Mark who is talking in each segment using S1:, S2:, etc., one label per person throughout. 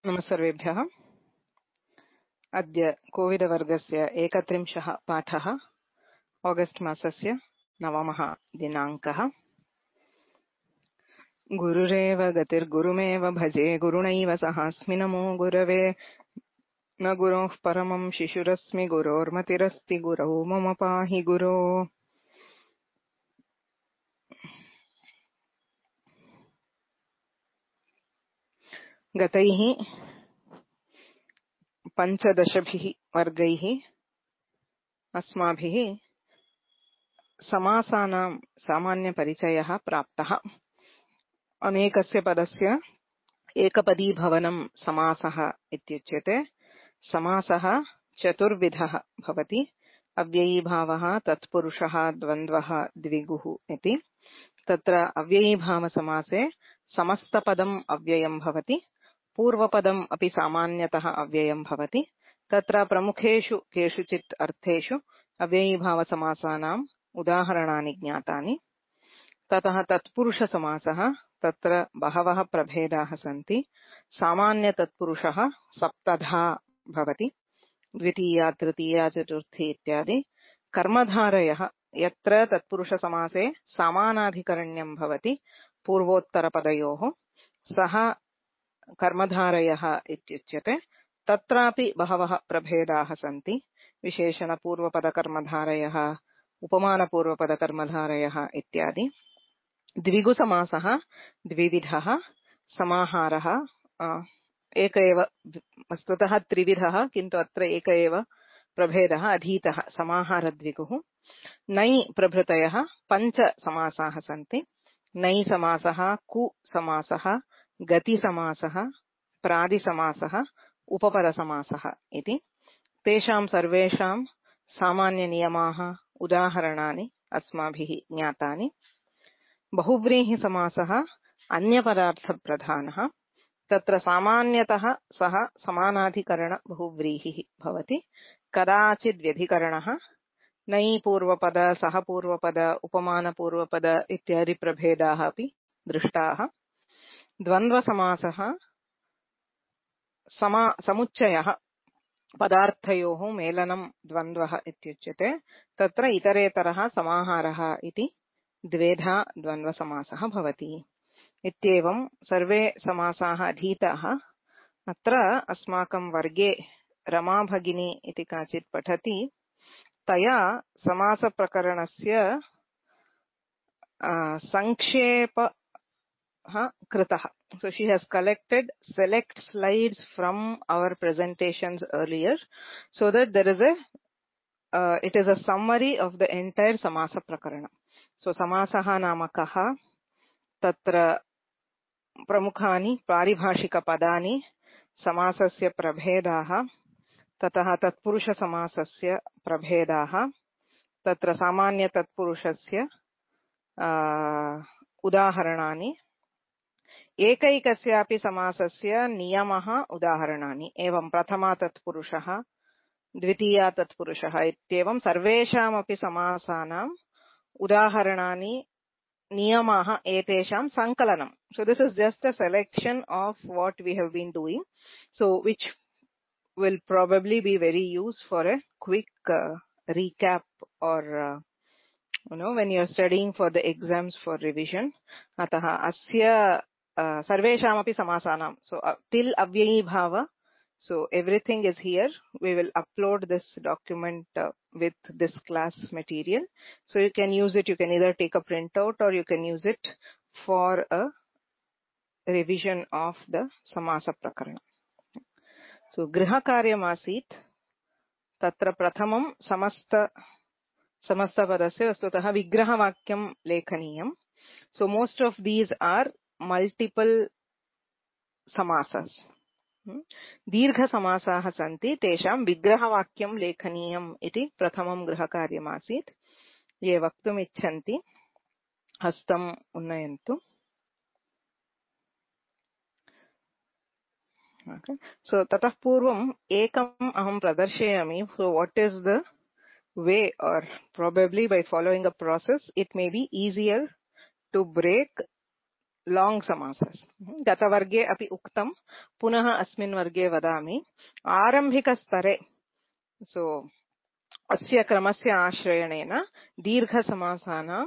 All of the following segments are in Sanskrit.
S1: नमस्सर्वेभ्यः। अद्य कोविड वर्गस्य 31 पाठः, ऑगस्ट मासस्य 9 दिनाङ्कः। गुरुरेव गतिर्गुरुमेव भजे, गुरुणैव सहास्मि नमो गुरवे। न गुरोः परमं शिशुरस्मि, गुरोर्मतिरस्ति गुरौ मम पाहि गुरो। गतैः 15 वर्गैः अस्माभिः समासानां सामान्यपरिचयः प्राप्तः। अनेकस्य पदस्य एकपदी भवनं समासः इत्युच्यते। समासः चतुर्विधः भवति। अव्ययीभावः, तत्पुरुषः, द्वन्द्वः, द्विगुः इति। तत्र अव्ययीभावसमासे समस्तपदम् अव्ययं भवति, पूर्वपदम् अपि सामान्यतः अव्ययं भवति। तत्र प्रमुखेषु केषुचित् अर्थेषु अव्ययीभावसमासानाम् उदाहरणानि ज्ञातानि। ततः तत्पुरुषसमासः, तत्र बहवः प्रभेदाः सन्ति। सामान्यतत्पुरुषः सप्तधा भवति, द्वितीया, तृतीया, चतुर्थी इत्यादि। कर्मधारयः, यत्र तत्पुरुषसमासे समानाधिकरण्यं भवति पूर्वोत्तरपदयोः, सः कर्मधारयः इत्युच्यते। तत्रापि बहवः प्रभेदाः सन्ति। विशेषणपूर्वपदकर्मधारयः, उपमानपूर्वपदकर्मधारयः इत्यादि। द्विगुसमासः द्विविधः। समाहारः एक एव, वस्तुतः त्रिविधः, किन्तु अत्र एक एव प्रभेदः अधीतः, समाहारद्विगुः। नै प्रभृतयः 5 समासाः सन्ति। नै समासः, कु समासः, गतिसमासः, प्रादिसमासः, उपपदसमासः इति। तेषां सर्वेषां सामान्यनियमाः, उदाहरणानि अस्माभिः ज्ञातानि। बहुव्रीहिसमासः अन्यपदार्थप्रधानः। तत्र सामान्यतः सः समानाधिकरणबहुव्रीहिः भवति, कदाचिद्व्यधिकरणः। नै पूर्वपद, सह पूर्वपद, उपमानपूर्वपद इत्यादि प्रभेदाः अपि दृष्टाः। द्वन्द्वसमासः समुच्चयः, पदार्थयोः मेलनं द्वन्द्वः इत्युच्यते। तत्र इतरेतरः समाहारः इति द्वेधा द्वन्द्वसमासः भवति। इत्येवं सर्वे समासाः अधीताः। अत्र अस्माकं वर्गे रमा भगिनी इति काचित् पठति। तया समासप्रकरणस्य संक्षेपः कृतः. So she has collected select slides from our presentations earlier, so that there is it is a summary of the entire samasa prakarana. So samasah नाम कः, तत्र प्रमुखानि पारिभाषिकपदानि, समासस्य प्रभेदाः, ततः तत्पुरुषसमासस्य प्रभेदाः, तत्र सामान्यतत्पुरुषस्य उदाहरणानि, एकैकस्यापि समासस्य नियमः, उदाहरणानि। एवं प्रथमा तत्पुरुषः, द्वितीया तत्पुरुषः इत्येवं सर्वेषामपि समासानां उदाहरणानि, नियमाः, एतेषां संकलनं. So this is just a selection of what we have been doing, so which will probably be very used for a quick recap or when you are studying for the exams for revision. अतः अस्य सर्वेषामपि समासानां, so till अव्ययी भाव, so everything is here. We will upload this document with this class material, so you can use it. You can either take a printout or you can use it for a revision of the samasa prakarana. So गृहकार्यमासीत्, तत्र प्रथमं समस्तपदस्य वस्तुतः विग्रहवाक्यं लेखनीयं. So most of these are multiple samasas. दीर्घसमासाः सन्ति, तेषां विग्रहवाक्यं लेखनीयम् इति प्रथमं गृहकार्यमासीत्. ये वक्तुम् इच्छन्ति हस्तम् उन्नयन्तु. So ततः पूर्वम् एकम् अहं प्रदर्शयामि. So what is the way, or probably by following a process, it may be easier to break long samasas. गतवर्गे अपि उक्तं, पुनः अस्मिन् वर्गे वदामि। आरम्भिकस्तरे सो अस्य क्रमस्य आश्रयणेन दीर्घसमासानां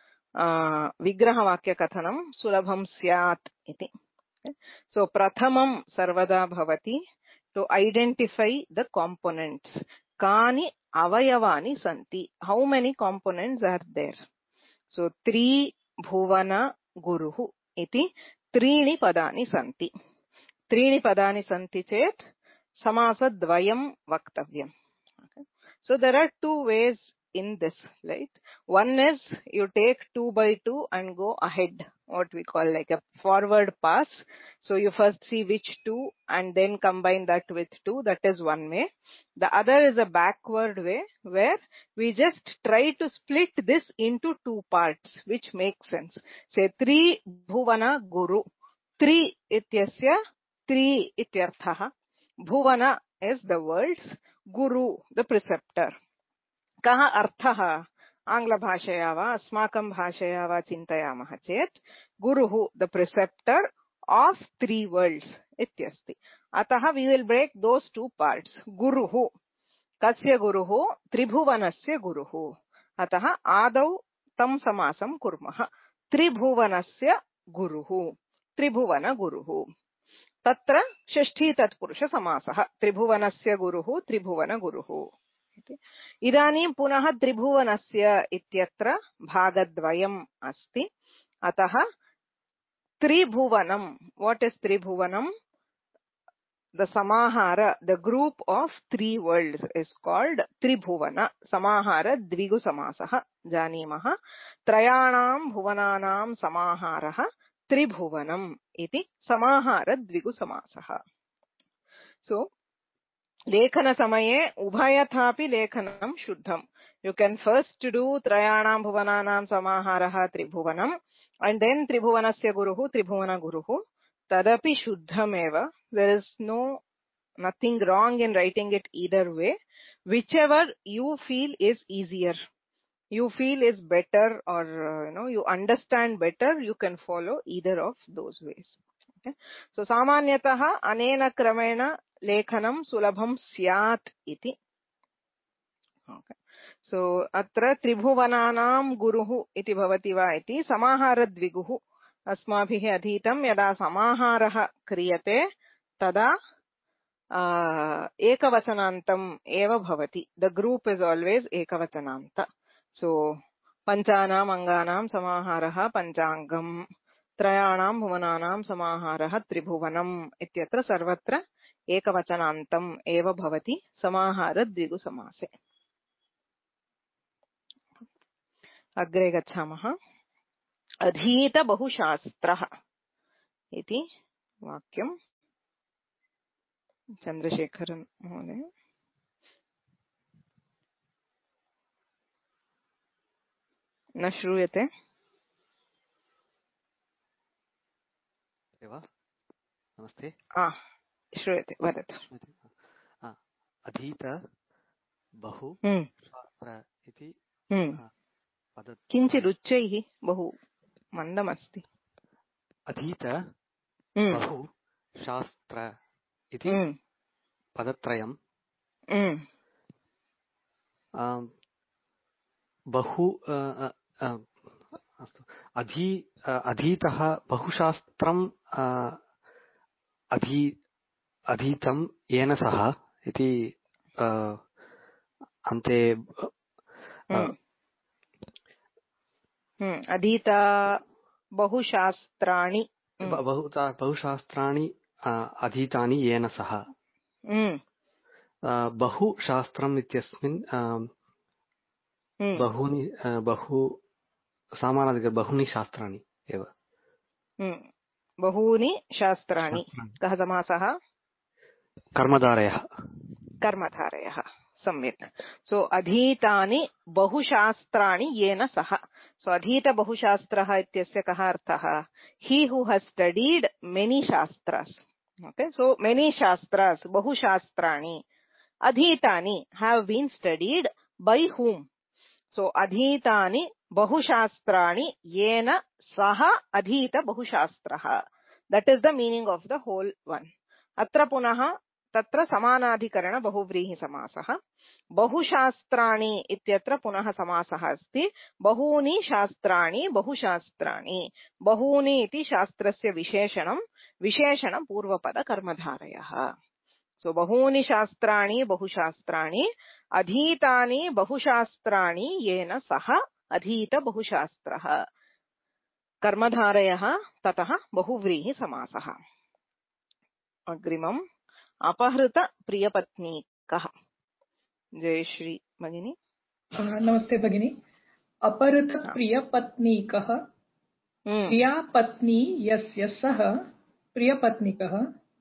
S1: विग्रहवाक्यकथनं सुलभं स्यात् इति। सो प्रथमं सर्वदा भवति टु ऐडेंटिफै द कॉम्पोनेंट्स। कानि अवयवानि सन्ति, how many components are there. So त्रिभुवन गुरुः इति त्रीणि पदानि सन्ति। त्रीणि पदानि सन्ति चेत् समासद्वयं वक्तव्यम्। So there are two ways in this, right? One is you take 2 by 2 and go ahead, what we call like a forward pass. So you first see which two and then combine that with 2. That is one way. The other is a backward way where we just try to split this into 2 parts, which makes sense. Say Tri Bhuvana Guru. Tri ityasya Tri ityarthaha. Bhuvana is the words, Guru the preceptor. कः अर्थः आङ्ग्लभाषया वा अस्माकं भाषया वा चिन्तयामः चेत् गुरुः द प्रिसेप्टर ऑफ 3 वर्ल्ड्स इत्यस्ति। अतः V will break those 2 parts. गुरुः कस्य गुरुः? त्रिभुवनस्य गुरुः। अतः आदौ तं समासं कुर्मः। त्रिभुवनस्य गुरुः, त्रिभुवन गुरुः। तत्र षष्ठी तत्पुरुष समासः। त्रिभुवनस्य गुरुः, त्रिभुवन गुरुः। इदानीं पुनः त्रिभुवनस्य इत्यत्र भागद्वयम् अस्ति। अतः त्रिभुवनं, what is त्रिभुवनं? The समाहार, the group of 3 world's is called त्रिभुवन। समाहार द्विगु समासः जानीमः। त्रयाणां भुवनानां समाहारः त्रिभुवनम् इति समाहार द्विगु समासः। सो लेखन समये उभयथापि लेखनं शुद्धम्। यू कैन फर्स्ट डू त्रयाणां भुवनानां समाहारः त्रिभुवनम् and then त्रिभुवनस्य गुरुः त्रिभुवन गुरुः। तदपि शुद्धमेव। there is nothing wrong in writing it either way. Whichever you feel is easier, you feel is better, or you understand better, you can follow either of those ways. Okay? So सामान्यतः अनेन क्रमेण लेखनं सुलभं स्यात् इति। Okay. So अत्र त्रिभुवनानां गुरुः इति भवति वा इति समाहारद्विगुः अस्माभिः अधीतं। यदा समाहारः क्रियते तदा एकवचनान्तम् एव भवति। The group is always एकवचनान्त। सो पञ्चानाम् अङ्गानां समाहारः पञ्चाङ्गम्, त्रयाणां भुवनानां समाहारः त्रिभुवनम् इत्यत्र सर्वत्र एकवचनान्तम् एव भवति समाहारद्विगु समासे। अग्रे गच्छामः। अधीत बहुशास्त्रः इति वाक्यम्। चन्द्रशेखरन् महोदय। न श्रूयते
S2: वा? नमस्ते।
S1: श्रूयते, वदतु।
S2: अधीत बहु शास्त्र इति
S1: किञ्चित् उच्चैः, बहु मन्दमस्ति।
S2: अधीत बहु शास्त्र इति पदत्रयम्। बहु अस्तु। अधीतः बहुशास्त्रम् अधीतं येन सह इति अन्ते
S1: अधीत बहुशास्त्राणि
S2: बहुशास्त्राणि अधीतानि येन सह। बहुशास्त्रम् इत्यस्मिन् बहूनि बहु सामानाधिकरणं बहूनि शास्त्राणि एव।
S1: बहूनि शास्त्राणि कः समासः?
S2: कर्मधारयः।
S1: कर्मधारयः, सम्यक्। सो अधीतानि बहुशास्त्राणि येन सह। सो अधीत बहुशास्त्रः इत्यस्य कः अर्थः? ही हू has studied many shastras. Okay, so many shastras, बहुशास्त्राणि। अधीतानि हैव बीन स्टडीड बाय whom? सो अधीतानि बहुशास्त्राणि येन सह अधीत बहुशास्त्रः। That is the meaning of the whole one. Atra punaha tatra samanadhikarana bahuvrihi samasah. बहुशास्त्राणि इत्यत्र पुनः समासः अस्ति. बहूनि शास्त्राणि बहुशास्त्राणि. बहूनि इति शास्त्रस्य विशेषणं. विशेषण पूर्वपद कर्मधारयः. सो बहूनि शास्त्राणि बहुशास्त्राणि. अधीतानि बहुशास्त्राणि येन सह अधीत बहुशास्त्रः. कर्मधारयः ततः बहुव्रीहि समासः. अग्रिमम् अपहृत प्रियपत्नीकः. जयश्री भगिनी.
S3: नमस्ते भगिनी. अपहृत प्रियपत्नीकः प्रियापत्नी यस्य सः प्रियपत्नीकः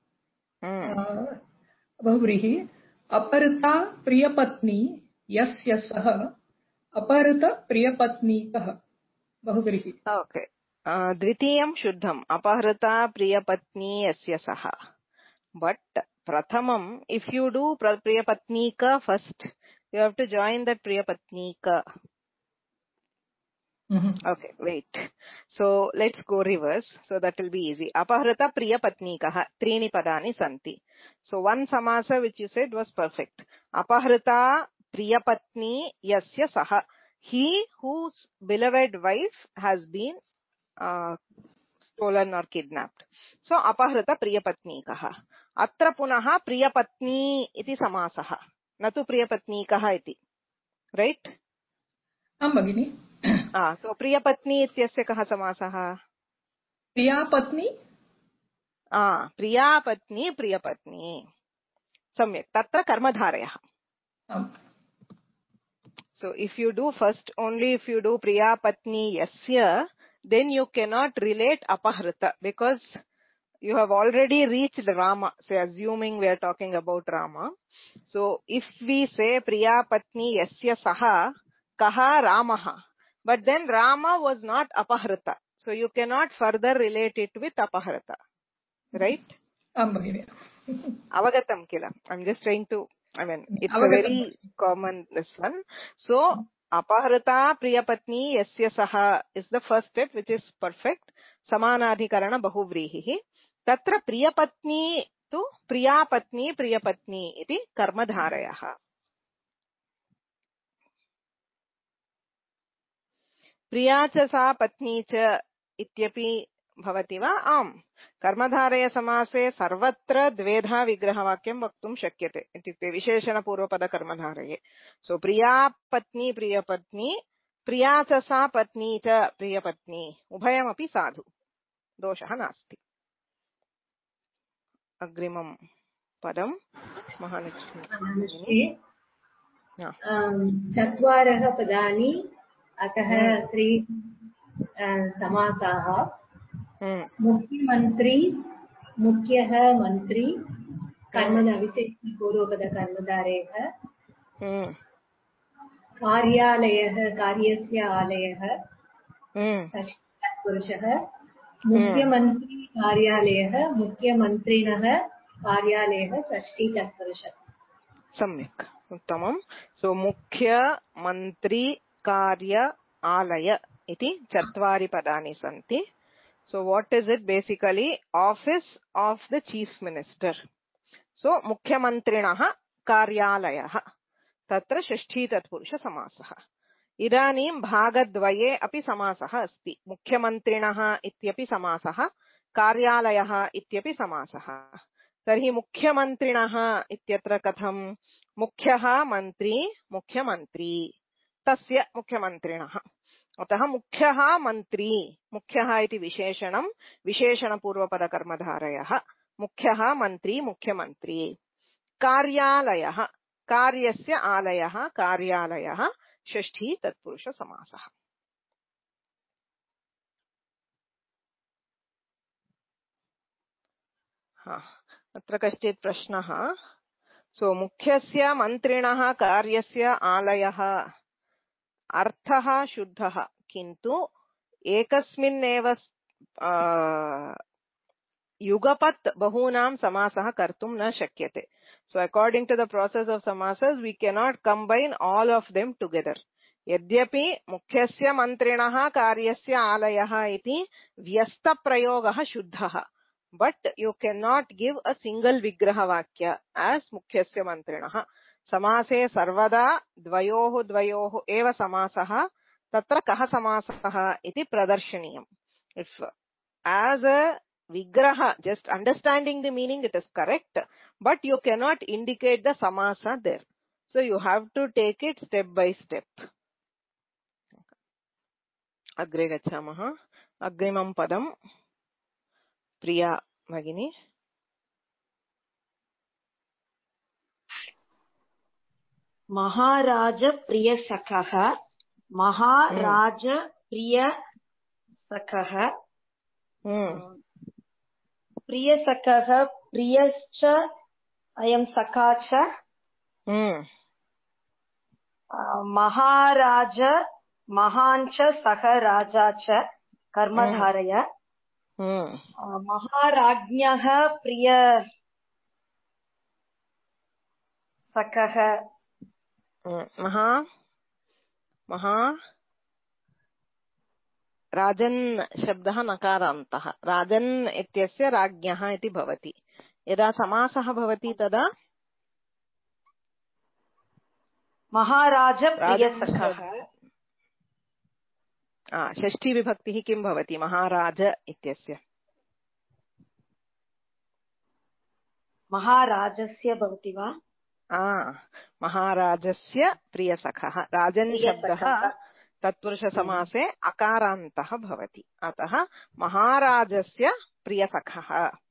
S3: बहुव्रीहि. अपहृता प्रियपत्नी यस्य सः अपहृत प्रियपत्नीकः बहुव्रीहि.
S1: ओके. द्वितीयं शुद्धम्. अपहृता प्रियपत्नी यस्य सः. बट प्रथमम् if you do priyapatnika first, you have to join that priyapatnika. Okay, wait. So let's go reverse. So that will be easy. Apahrita priyapatnikah. Trini padani santi. So one samasa which you said was perfect. Apahrita priyapatni yasya saha. He whose beloved wife has been stolen or kidnapped. So apahrita priyapatnikah. अत्र पुनः प्रियपत्नी इति समासः, न तु प्रियपत्नीकः इति. राइट?
S3: आं भगिनि.
S1: सो प्रियपत्नी इत्यस्य कः समासः?
S3: प्रियापत्नी.
S1: प्रियापत्नी प्रियपत्नी. सम्यक्. तत्र कर्मधारयः. So if you do first, only if you do priyapatni yasya, then you cannot relate apahrita, because you have already reached Rama. So assuming we are talking about Rama. So if we say Priyapatni yasya saha kaha Ramaha, but then Rama was not apahrita. So you cannot further relate it with apahrita. Right? Avagatam kila. I'm just trying to, it's a very common this one. So apahrita Priyapatni yasya saha is the first step, which is perfect. Samanadhikarana bahuvrihi. तत्र प्रियपत्नी तु प्रियापत्नी प्रियपत्नी इति कर्मधारयः. प्रिया च सा पत्नी च इत्यपि भवति वा? आम्. कर्मधारय समासे सर्वत्र द्वेधा विग्रहवाक्यं वक्तुं शक्यते. इत्युक्ते विशेषणपूर्वपद कर्मधारये. सो प्रिया पत्नी प्रियपत्नी, प्रिया च सा पत्नी च प्रियपत्नी, उभयमपि साधु. दोषः नास्ति. अग्रिमं पदं महालक्ष्मी.
S4: चत्वारः पदानि, अतः त्रि समासाः. मुख्यमन्त्री, मुख्यः मन्त्री, विशेषणपूर्वपद कर्मधारयः. कार्यालयः, कार्यस्य आलयः, पुरुषः. मुख्यमन्त्री कार्यालयः, मुख्यमन्त्रिणः कार्यालयः, षष्ठी तत्पुरुषः.
S1: सम्यक्. उत्तमम्. सो मुख्यमन्त्री कार्य आलय इति चत्वारि पदानि सन्ति. So what is it? Basically office of the chief minister. सो मुख्यमन्त्रिणः कार्यालयः, तत्र षष्ठी तत्पुरुष समासः. इदानीं भागद्वये अपि समासः अस्ति. मुख्यमन्त्रिणः इत्यपि समासः, कार्यालयः इत्यपि समासः. तर्हि मुख्यमन्त्रिणः इत्यत्र कथं? मुख्यः मन्त्री मुख्यमन्त्री, तस्य मुख्यमन्त्रिणः. अतः मुख्यः मन्त्री, मुख्यः इति विशेषणं, विशेषणपूर्वपद कर्मधारयः. मुख्यः मन्त्री मुख्यमन्त्री. कार्यालयः, कार्यस्य आलयः कार्यालयः, षष्ठी तत्पुरुष समासः. अत्र कश्चित् प्रश्नः. सो मुख्यस्य मन्त्रिणः कार्यस्य आलयः अर्थः शुद्धः, किन्तु एकस्मिन्नेव युगपत् बहूनां समासः कर्तुं न शक्यते. So according to the process of samasas, we cannot combine all of them together. यद्यपि मुख्यस्य मन्त्रिणः कार्यस्य आलयः इति व्यस्तप्रयोगः शुद्धः, but you cannot give a single vigraha vakya as मुख्यस्य मन्त्रिणः. समासे सर्वदा द्वयोः एव समासः, तत्र कः समासः इति प्रदर्शनीयम्. If as a vigraha, just understanding the meaning, it is correct, but you cannot indicate the samasa there. So you have to take it step by step. अग्रे गच्छामः. अग्रिमं पदं प्रिया भगिनी.
S5: महाराज प्रियसखः, महाराज प्रियसखः, प्रियसखः, प्रियश्च अयं सखा च, महाराज महान् च सः राजा च कर्मधारय. महाराज्ञः प्रियसखः,
S1: राजन् शब्दः नकारान्तः. राजन् इत्यस्य राज्ञः इति भवति. यदा समासः भवति तदा
S5: महाराज प्रियसखः.
S1: षष्ठी विभक्तिः किं भवति महाराज इत्यस्य?
S5: महाराजस्य भवति वा?
S1: महाराजस्य प्रियसखः. राजन् शब्दः तत्पुरुषसमासे अकारान्तः भवति. अतः महाराजस्य प्रियसखः.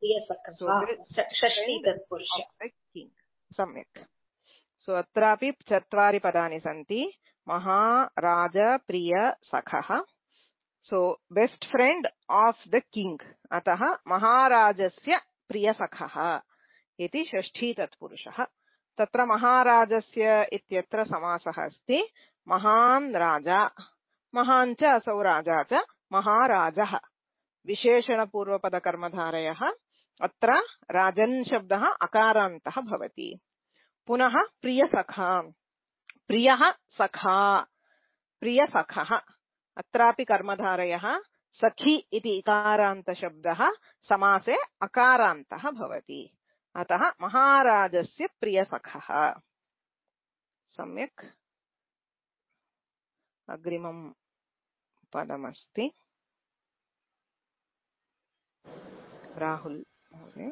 S5: षष्ठी तत्पुरुष.
S1: सम्यक्. सो अत्रापि 4 पदानि सन्ति. महाराज प्रियसखः. So best friend of the king. अतः महाराजस्य प्रियसखः इति षष्ठी तत्पुरुषः. तत्र महाराजस्य इत्यत्र समासः अस्ति. महान् राजा, महान् च असौ राजा च महाराजः. विशेषणपूर्वपदकर्मधारयः. अत्र राजन् शब्दः अकारान्तः भवति. पुनः प्रियसखा, प्रियः सखा, प्रियसखः. अत्रापि कर्मधारयः. सखी इति इकारान्तशब्दः समासे अकारान्तः भवति. अतः महाराजस्य प्रियसखः. सम्यक्. अग्रिमं पदमस्ति. राहुल महोदय.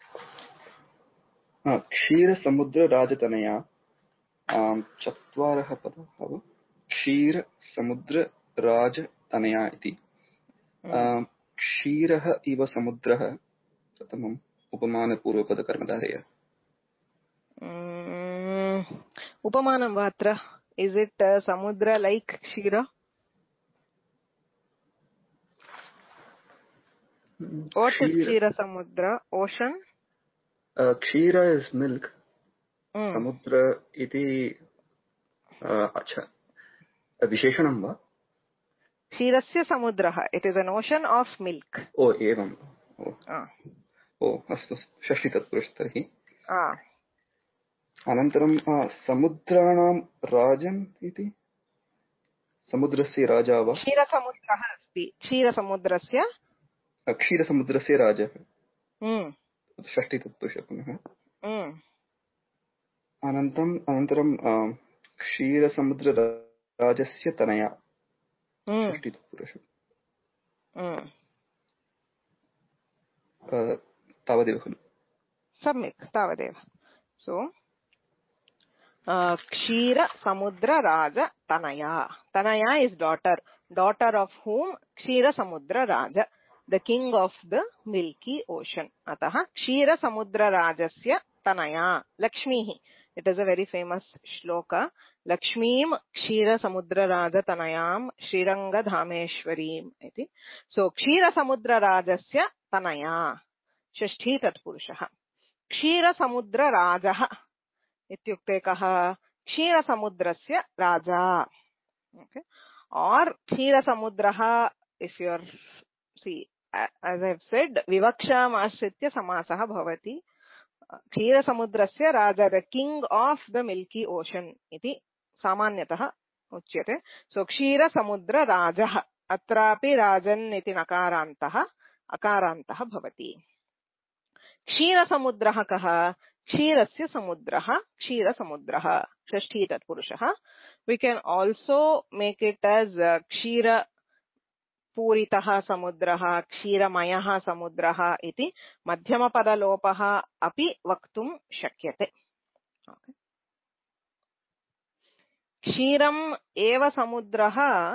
S6: क्षीरसमुद्रराजतनया. 4 पदाः. क्षीरसमुद्रराजतनया इति. क्षीरः इव समुद्रः प्रथमम् उपमानपूर्वपदकर्मधारय.
S1: उपमानं वा अत्र? Is it samudra like kshira? What is kshira samudra? Ocean?
S6: Kshira is milk. Samudra iti acha. Visheshanam va?
S1: Kshirasya samudraha. It is an ocean of milk.
S6: Oh, evam. Oh, astu. Shashti tatpurush tarhi. अनन्तरं समुद्राणां राजन् इति. समुद्रस्य राजा वा?
S1: क्षीरसमुद्रः अस्ति. क्षीरसमुद्रस्य
S6: राजः. षष्ठी तत्पुरुष पुनः. अनन्तरं क्षीरसमुद्रराजस्य तनया. षष्ठी तत्पुरुष. तावदेव खलु?
S1: सम्यक्, तावदेव. सो Kshira Samudra Raja Tanaya. Tanaya is daughter. Daughter of whom? Kshira Samudra Raja, the king of the milky ocean. Ataha Kshira Samudra Rajasya Tanaya. Lakshmihi. It is a very famous shloka. Lakshmim Kshira Samudra Raja Tanayam Sriranga Dhameshwarim. So Kshira Samudra Rajasya Tanaya. Shashthi Tatpurushaha. Kshira Samudra Rajaha. इत्युक्ते कः? क्षीरसमुद्रस्य राजा. Okay. Or क्षीरसमुद्रः, if you are, see, as I have said, विवक्षाम् आश्रित्य समासः भवति. क्षीरसमुद्रस्य राजा, the king of the milky ocean इति सामान्यतः उच्यते. So क्षीरसमुद्रराजः. अत्रापि राजन् इति नकारान्तः अकारान्तः भवति. क्षीरसमुद्रः कः? क्षीरस्य समुद्रः, क्षीरसमुद्रः, षष्ठी तत्पुरुषः. We can also make it as क्षीरपूरितः समुद्रः, क्षीरमयः समुद्रः इति मध्यमपदलोपः अपि वक्तुं शक्यते. क्षीरम् एव समुद्रः.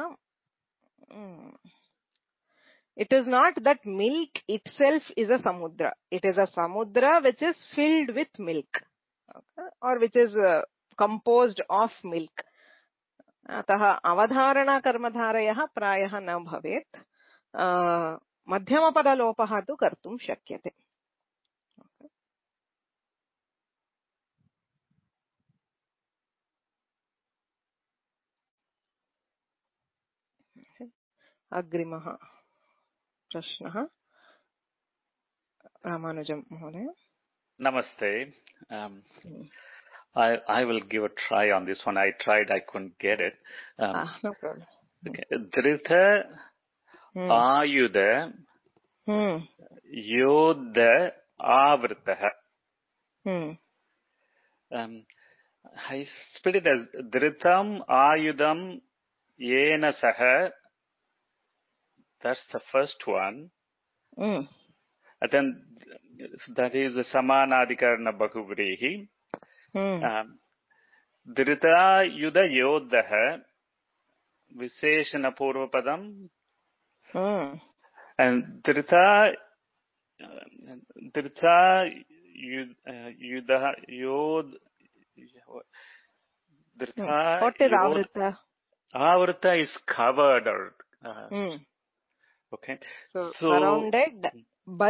S1: It is not that milk itself is a samudra. It is a samudra which is filled with milk, okay, or which is composed of milk. अतः अवधारणा कर्मधारयः प्रायः न भवेत्. मध्यमपदलोपः तु कर्तुं शक्यते. अग्रिमः प्रश्नः रामानुजं महोदय.
S7: Namaste. I will give a try on this one. I tried, I couldn't get it.
S1: No problem.
S7: Okay. Dhrita Ayudha Yodha Avritah. I split it as Dhritam Ayudam Yena Saha. That's the first one. And then that is the Samanadikarana Bahuvrihi. Dhrita Yuda Yodha Visheshana Purvapadam. And Dhrita Yuda Yod.
S1: What is Avrita?
S7: Avrita is covered or. Okay.
S1: So surrounded by.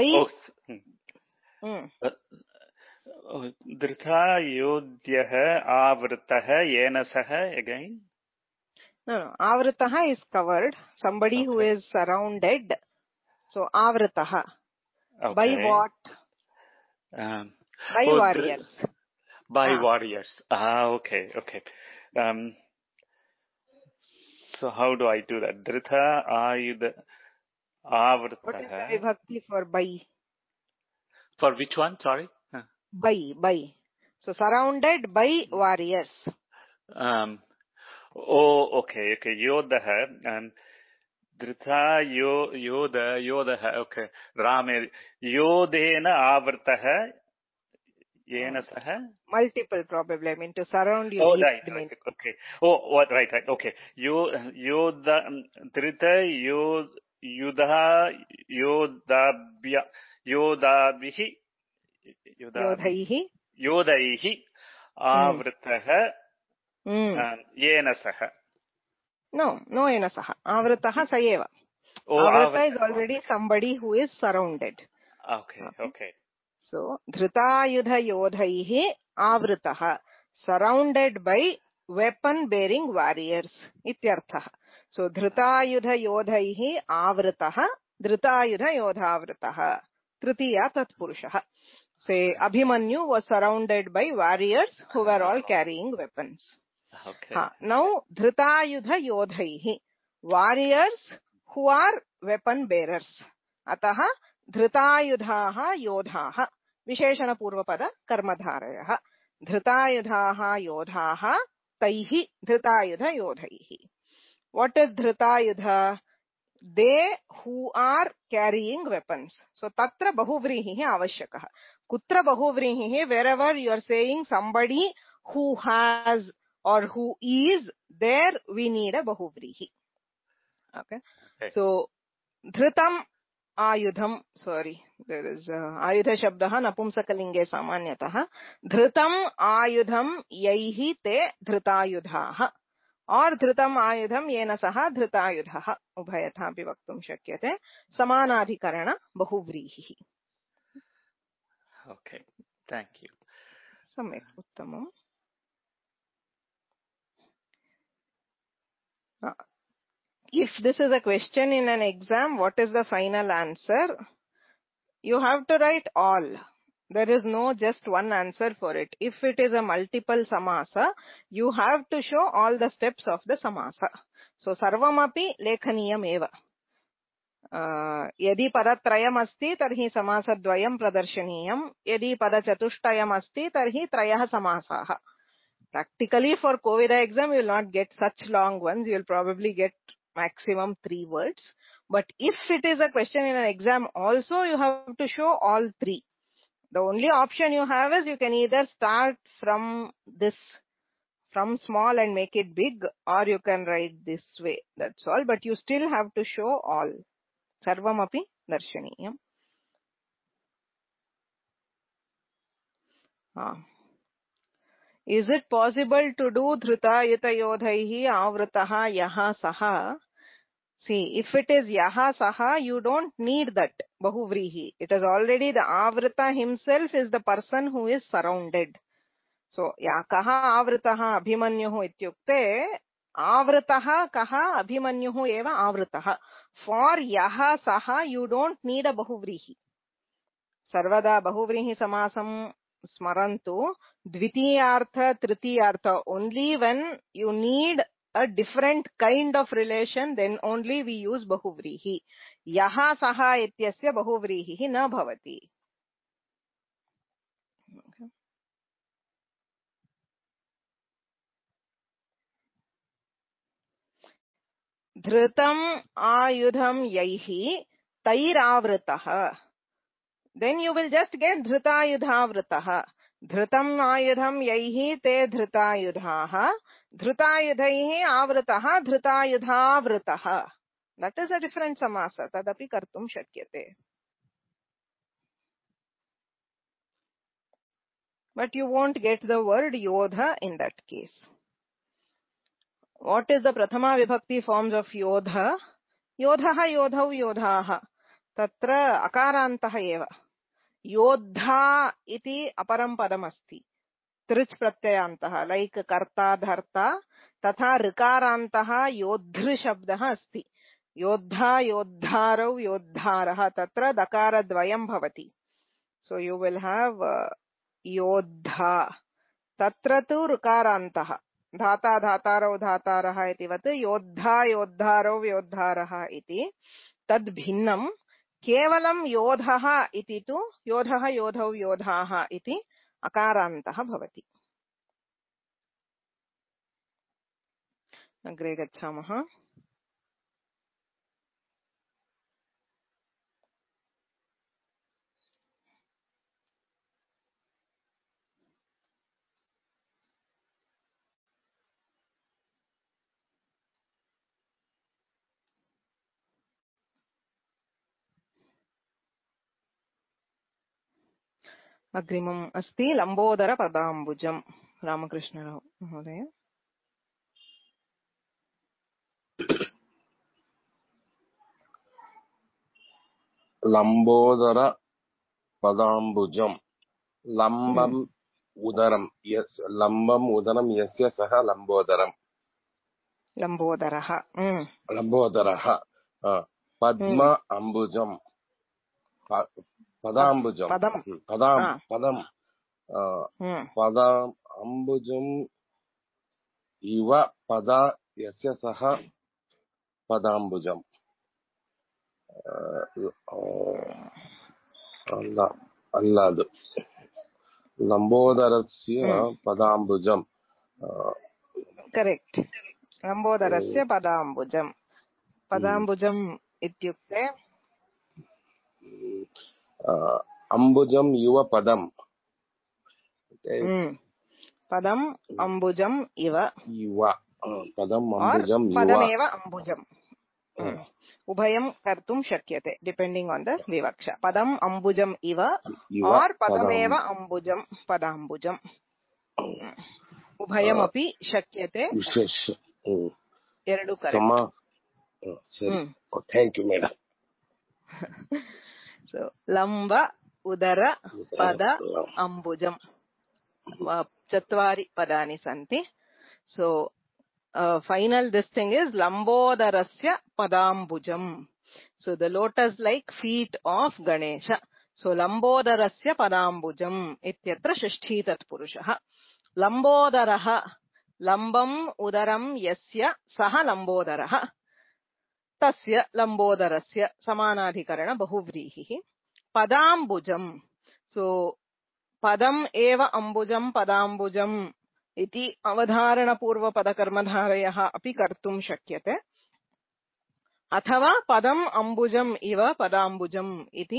S7: Dhrita Yodhyah Avritah Yena Saha again?
S1: No. Avritah is covered. Somebody who is surrounded. So Avritah.
S7: Okay.
S1: By what? By warriors.
S7: By warriors. Okay. So how do I do that? Dhrita Ayudha Avritah.
S1: What is the vibhakti for by?
S7: For which one? Sorry.
S1: By. So surrounded by warriors.
S7: Okay. Yodha and Dhrita Yodha. Okay. Rame Yodena Avritah Yena Saha.
S1: Multiple probably. I mean to surround you.
S7: Oh, right. Okay. Oh, right. Okay. Yodha Dhrita Yodha Yodhabihi Yodhaihi Avritah Yena Saha.
S1: No Yena Saha. Avritah Sayeva. Avrita is already somebody who is surrounded.
S7: Okay.
S1: So Dhritayudha Yodhaihi Avritah, surrounded by weapon bearing warriors. Ityarthah. So Dhritayudha Yodhaihi Avritah, Dhritayudha Yodhavritah. Tritiya Tatpurushah. Say Abhimanyu was surrounded by warriors who were all carrying weapons.
S7: Okay.
S1: Now Dhritayudha Yodhaihi, warriors who are weapon bearers. Ataha Dhritayudhaha Yodhaha. Visheshana Purvapada Karmadharayah. Dhritayudhaha Yodhaha Taihi Dhritayudha Yodhaihi. What is Dhritayudha? They who are carrying weapons. So Tatra Bahuvrihi Avashyakah. Kutra Bahuvrihi, wherever you are saying somebody who has or who is, there we need a Bahuvrihi. Okay. So Dhritam Ayudham, there is Ayudha Shabdaha Napumsakalinge Samanyataha. Dhritam Ayudham Yaihi Te Dhritayudhaha. Or Dhritam Ayudham Yena Saha Dhritayudhaha. Ubhayatha api vaktum shakyate. Samanadhikarana Bahuvrihi.
S7: Okay. Thank you.
S1: Samyak Uttamam. If this is a question in an exam, what is the final answer? You have to write all. There is no just one answer for it. If it is a multiple samasa, you have to show all the steps of the samasa. So, sarvamapi lekhaniyam eva. यदि पदत्रयम् अस्ति तर्हि समासद्वयं प्रदर्शनीयम्, यदि पदचतुष्टयम् अस्ति तर्हि त्रयः समासाः. Practically for Covida exam you will not get such long ones, you will probably get maximum 3 words. But if it is a question in an exam also, you have to show all 3. The only option you have is you can either start from small and make it big, or you can write this way. That's all. But you still have to show all. Sarvam api darshaniyam. Is it possible to do dhrutayuta yodhaihi avrataha yaha saha? See, if it is yaha saha, you don't need that bahuvrihi. It is already the avrata himself is the person who is surrounded. So, kaha avrataha abhimanyuhu ityukte, avrataha kaha abhimanyuhu eva avrataha. For yaha saha, you don't need a bahuvrihi. Sarvada bahuvrihi samasam smarantu, dvitiyartha, tritiyartha. Only when you need a different kind of relation, then only we use bahuvrihi. Yaha saha ityasya bahuvrihi na bhavati. Okay. Dhrutam ayudham yaihi tairavritah. Then you will just get dhrutayudhavritah. Dhrutam ayudham yaihi te dhrutayudhaha. Dhrutayudhaihi avritah dhrutayudhavritah. That is a different samasa. Tadapi kartum shakyate. But you won't get the word yodha in that case. What is the prathama vibhakti forms of yodha? Yodhaha, yodhau, yodhaha. Tatra akarantaha eva. Yodha iti aparam padam asti. Trich pratyayantaha. Like karta, dharta. Tatha rikarantaha yodhri shabdaha asti. Yodha, yodharau, yodharaha. Tatra dakara dvayam bhavati. So you will have yodha. Tatra tu rikarantaha. Dhata, dhatarau, dhataraha iti vat. Yodha, yodharau, yodharaha iti. Tad bhinnam. Kevalam yodhaha iti tu yodhaha yodhau yodhaha iti akarantaha bhavati. Agre gacchamaha. अग्रिमम् अस्ति लम्बोदर पदाम्बुजम्. रामकृष्णराव महोदय.
S8: लम्बोदर पदाम्बुजम्. लम्बम् उदरम् यस्य सः लम्बोदरम्.
S1: लम्बोदरः.
S8: लम्बोदरः. पद्म अम्बुजम्. पदाम्बुजम्. पदम् अम्बुजम् इव पदा यस्य सः पदाम्बुजम्. अल्लादु लम्बोदरस्य पदाम्बुजम्.
S1: करेक्ट्. लम्बोदरस्य पदाम्बुजम्. पदाम्बुजम् इत्युक्ते
S8: अम्बुजम् युव पदम्.
S1: पदम् अम्बुजम् इव.
S8: पदम् अम्बुजम्
S1: पदमेव अम्बुजम्. उभयं कर्तुं शक्यते डिपेंडिंग ऑन द विवक्षा. पदम् अम्बुजम् इव और पदमेव अम्बुजम् पदाम्बुजम्. उभयमपि शक्यते. ಎರಡು correct.
S8: Thank you madam.
S1: So लम्ब उदर पद अम्बुजम्. चत्वारि पदानि सन्ति. So final this thing is Lambodarasya Padambujam. So the lotus like feet of Ganesha. So Lambodarasya Padambujam ityatra shashthi tatpurushaha. Lambodaraha. Lambam udaram yasya saha lambodaraha. तस्य लम्बोदरस्य समानाधिकरण बहुव्रीहिः पदाम्बुजम् सो पदम् एव अम्बुजम् पदाम्बुजम् इति अवधारणपूर्वपदकर्मधारयः अपि कर्तुं शक्यते अथवा पदम् अम्बुजम् इव पदाम्बुजम् इति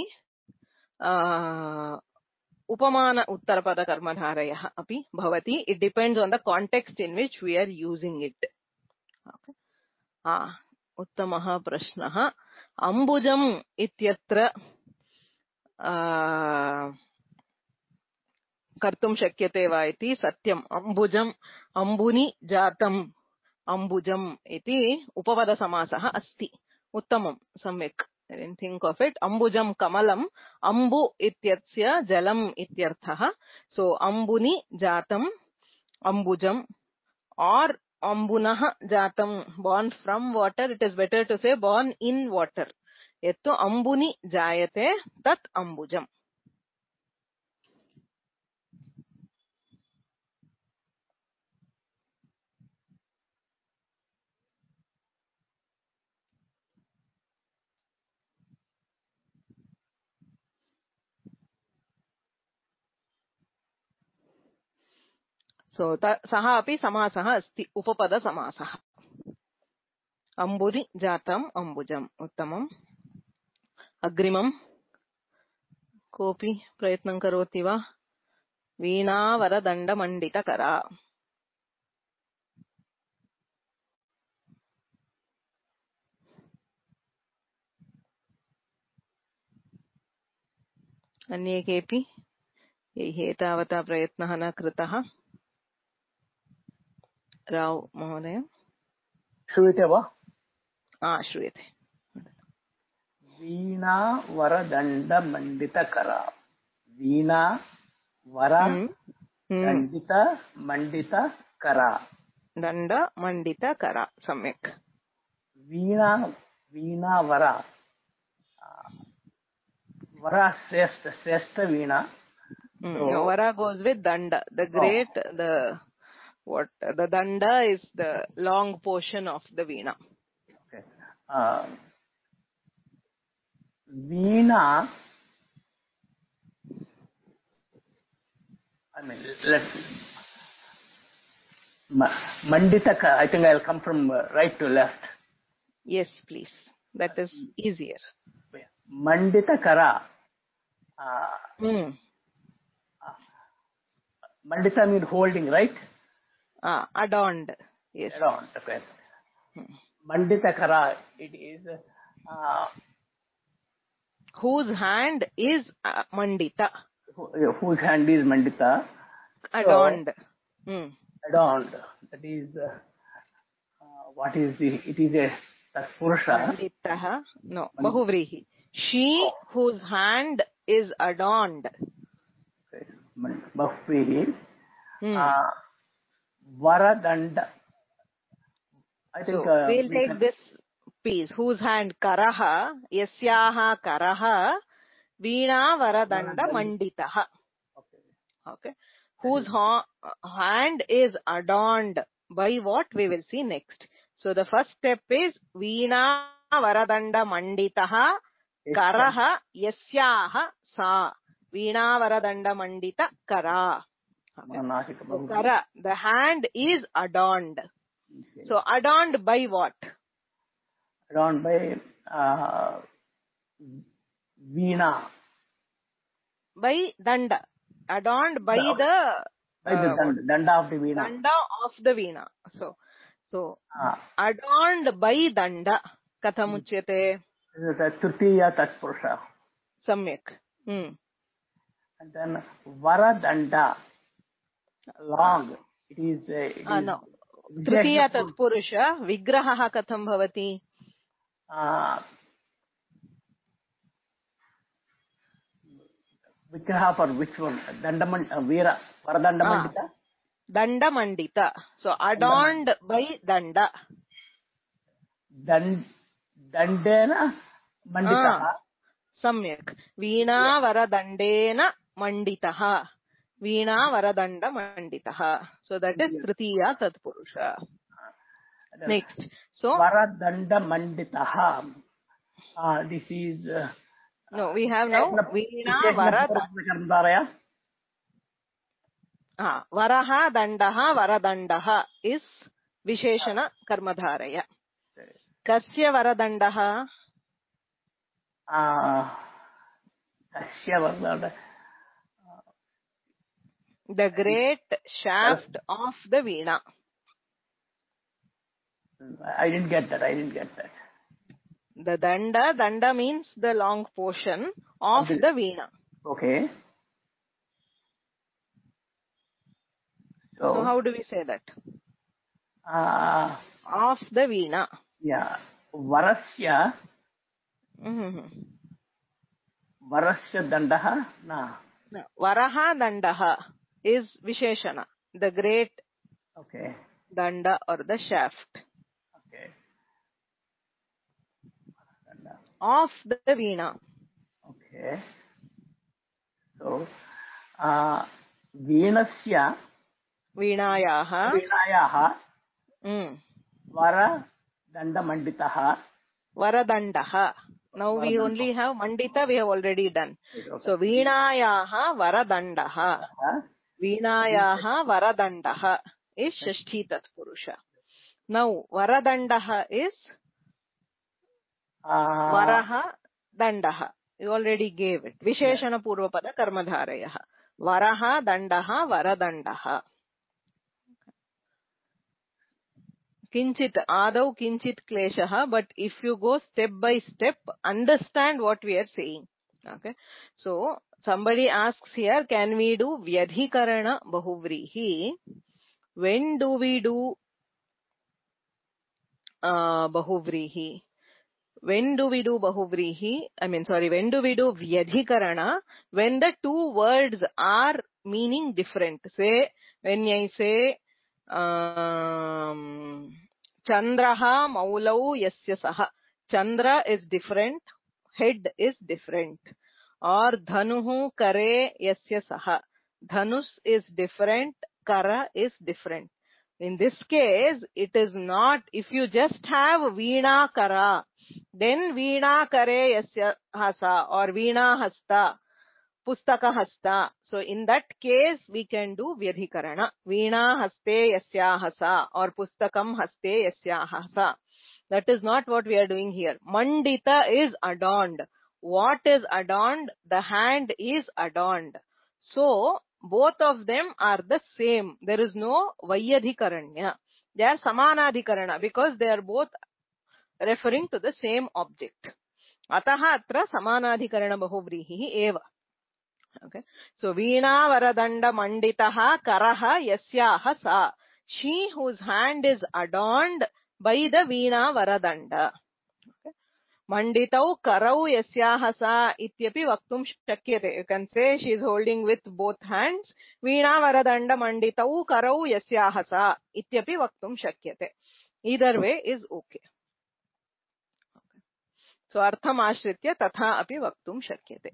S1: उपमान उत्तरपदकर्मधारयः अपि भवति it depends on the context in which we R using it उत्तमः प्रश्नः अम्बुजम् इत्यत्र कर्तुं शक्यते वा इति सत्यम् अम्बुजम् अम्बुनि जातम् अम्बुजम् इति उपपदसमासः अस्ति उत्तमं सम्यक् थिंक ऑफ इट अम्बुजम् कमलम् अम्बु इत्यस्य जलम् इत्यर्थः सो अम्बुनि जातम् अम्बुजम् और अम्बुनः जातम् born from water it is better to say born in water यत्तु अम्बुनि जायते तत् अम्बुजम् सो सः अपि समासः अस्ति उपपदसमासः अम्बुनि जातम् अम्बुजम् उत्तमम् अग्रिमम् कोऽपि प्रयत्नं करोति वा वीणावरदण्डमण्डितकरा अन्ये केऽपि यैः एतावता प्रयत्नः न कृतः राव महोदय
S9: श्रूयते वा
S1: श्रूयते
S9: वीणा वरदण्डमण्डितकरा वीणा वर दण्डितमण्डितकरा
S1: दण्डमण्डितकरा सम्यक्
S9: वीणा वीणा वर वर श्रेष्ठ वीणा
S1: Vara goes with danda. The great, the danda is the long portion of the veena.
S9: Okay. Veena. I mean, let's Manditaka. I think I'll come from right to left.
S1: Yes, please. That is easier.
S9: Manditakara. Mandita means holding, right?
S1: Adorned. Yes.
S9: Adorned. Okay. Manditakara. It is.
S1: Whose hand is mandita?
S9: Whose hand is mandita?
S1: Adorned.
S9: So, adorned. That is. What is the? It is a Purusha.
S1: Manditaha. No. Bahuvrihi. She whose hand is adorned.
S9: Bahuvrihi. Varadanda. I think
S1: we'll take this piece. Whose hand karaha, yasyaha karaha, veena varadanda manditaha. Okay. Whose hand is adorned by what we will see next. So the first step is veena varadanda manditaha karaha yasyaha sa. Veena varadanda mandita kara. Okay. So, kara, the hand is adorned. Okay. So adorned by what?
S9: Adorned by veena.
S1: By danda. Adorned by the
S9: danda of the veena.
S1: Danda of the veena. So adorned by danda. Kathamuchyate.
S9: Tritiya tatpurusha.
S1: Samyak.
S9: And then varadanda. Long. It is.
S1: No. Tritiya tatpurusha. Vigraha katham bhavati.
S9: Vigraha for which one? Veera. Varadandamandita?
S1: Dandamandita. So adorned by danda.
S9: Dandena manditaha.
S1: Samyak. Veena varadandena manditaha. Veena varadanda manditaha. So that is Tritiya tatpurusha. Next. So So
S9: Varadanda Manditaha. This is
S1: no, we have now Veena Varadanda. Varaha Dandaha Varadandaha is Visheshana Karmadharaya. Kasya Varadandaha?
S9: Kasya Varadanda.
S1: The great shaft of the Veena.
S9: I didn't get that.
S1: The danda means the long portion of the Veena.
S9: Okay.
S1: So how do we say that? Of the Veena.
S9: Yeah. Varasya. Varasya Dandaha? No.
S1: Varaha Dandaha is Visheshana, the great danda or the shaft.
S9: Okay.
S1: Of the Veena.
S9: Okay. So, Veenasya. Veenayaha. Vara Danda Manditaha.
S1: Varadandaha. Now we only have Mandita, we have already done. So Veenayaha Varadandaha. Veenayaha Varadandaha is Shashti Tatpurusha. Now Varadandaha is Varaha Dandaha. You already gave it. Visheshana Purvapada Karmadharayaha. Varaha Dandaha Varadandaha. Kinchit Adau Kinchit Kleshaha, but if you go step by step, understand what we are saying. Okay. So somebody asks here, can we do Vyadhikarana Bahuvrihi? When do we do Bahuvrihi? When do we do Bahuvrihi? When do we do Vyadhikarana? When the two words are meaning different. Say, when I say, Chandraha Maulau Yasya Saha. Chandra is different, head is different. Or Dhanuhu Kare Yasya Saha. Dhanus is different, Kara is different. In this case, it is not, if you just have Veena Kara, then Veena Kare Yasya Hasa or Veena Hasta, Pustaka Hasta. So in that case, we can do Vyadhikarana. Veena Haste Yasya Hasa or Pustakam Haste Yasya Hasa. That is not what we are doing here. Mandita is adorned. What is adorned? The hand is adorned. So, both of them are the same. There is no Vaiyadhikaranya. They are Samanadhikarana because they are both referring to the same object. Ataha atra Samanadhikarana Bahuvrihi eva. Okay. So, Veena Varadanda Manditaha Karaha Yasyaha Sa. She whose hand is adorned by the Veena Varadanda. Okay. Manditau Karau Yasyaha Sa Ityapi Vaktum Shakyate. You can say she is holding with both hands. Veena Varadanda Manditau Karau Yasyaha Sa Ityapi Vaktum Shakyate. Either way is okay. So, Artham Ashritya Tatha Api Vaktum Shakyate.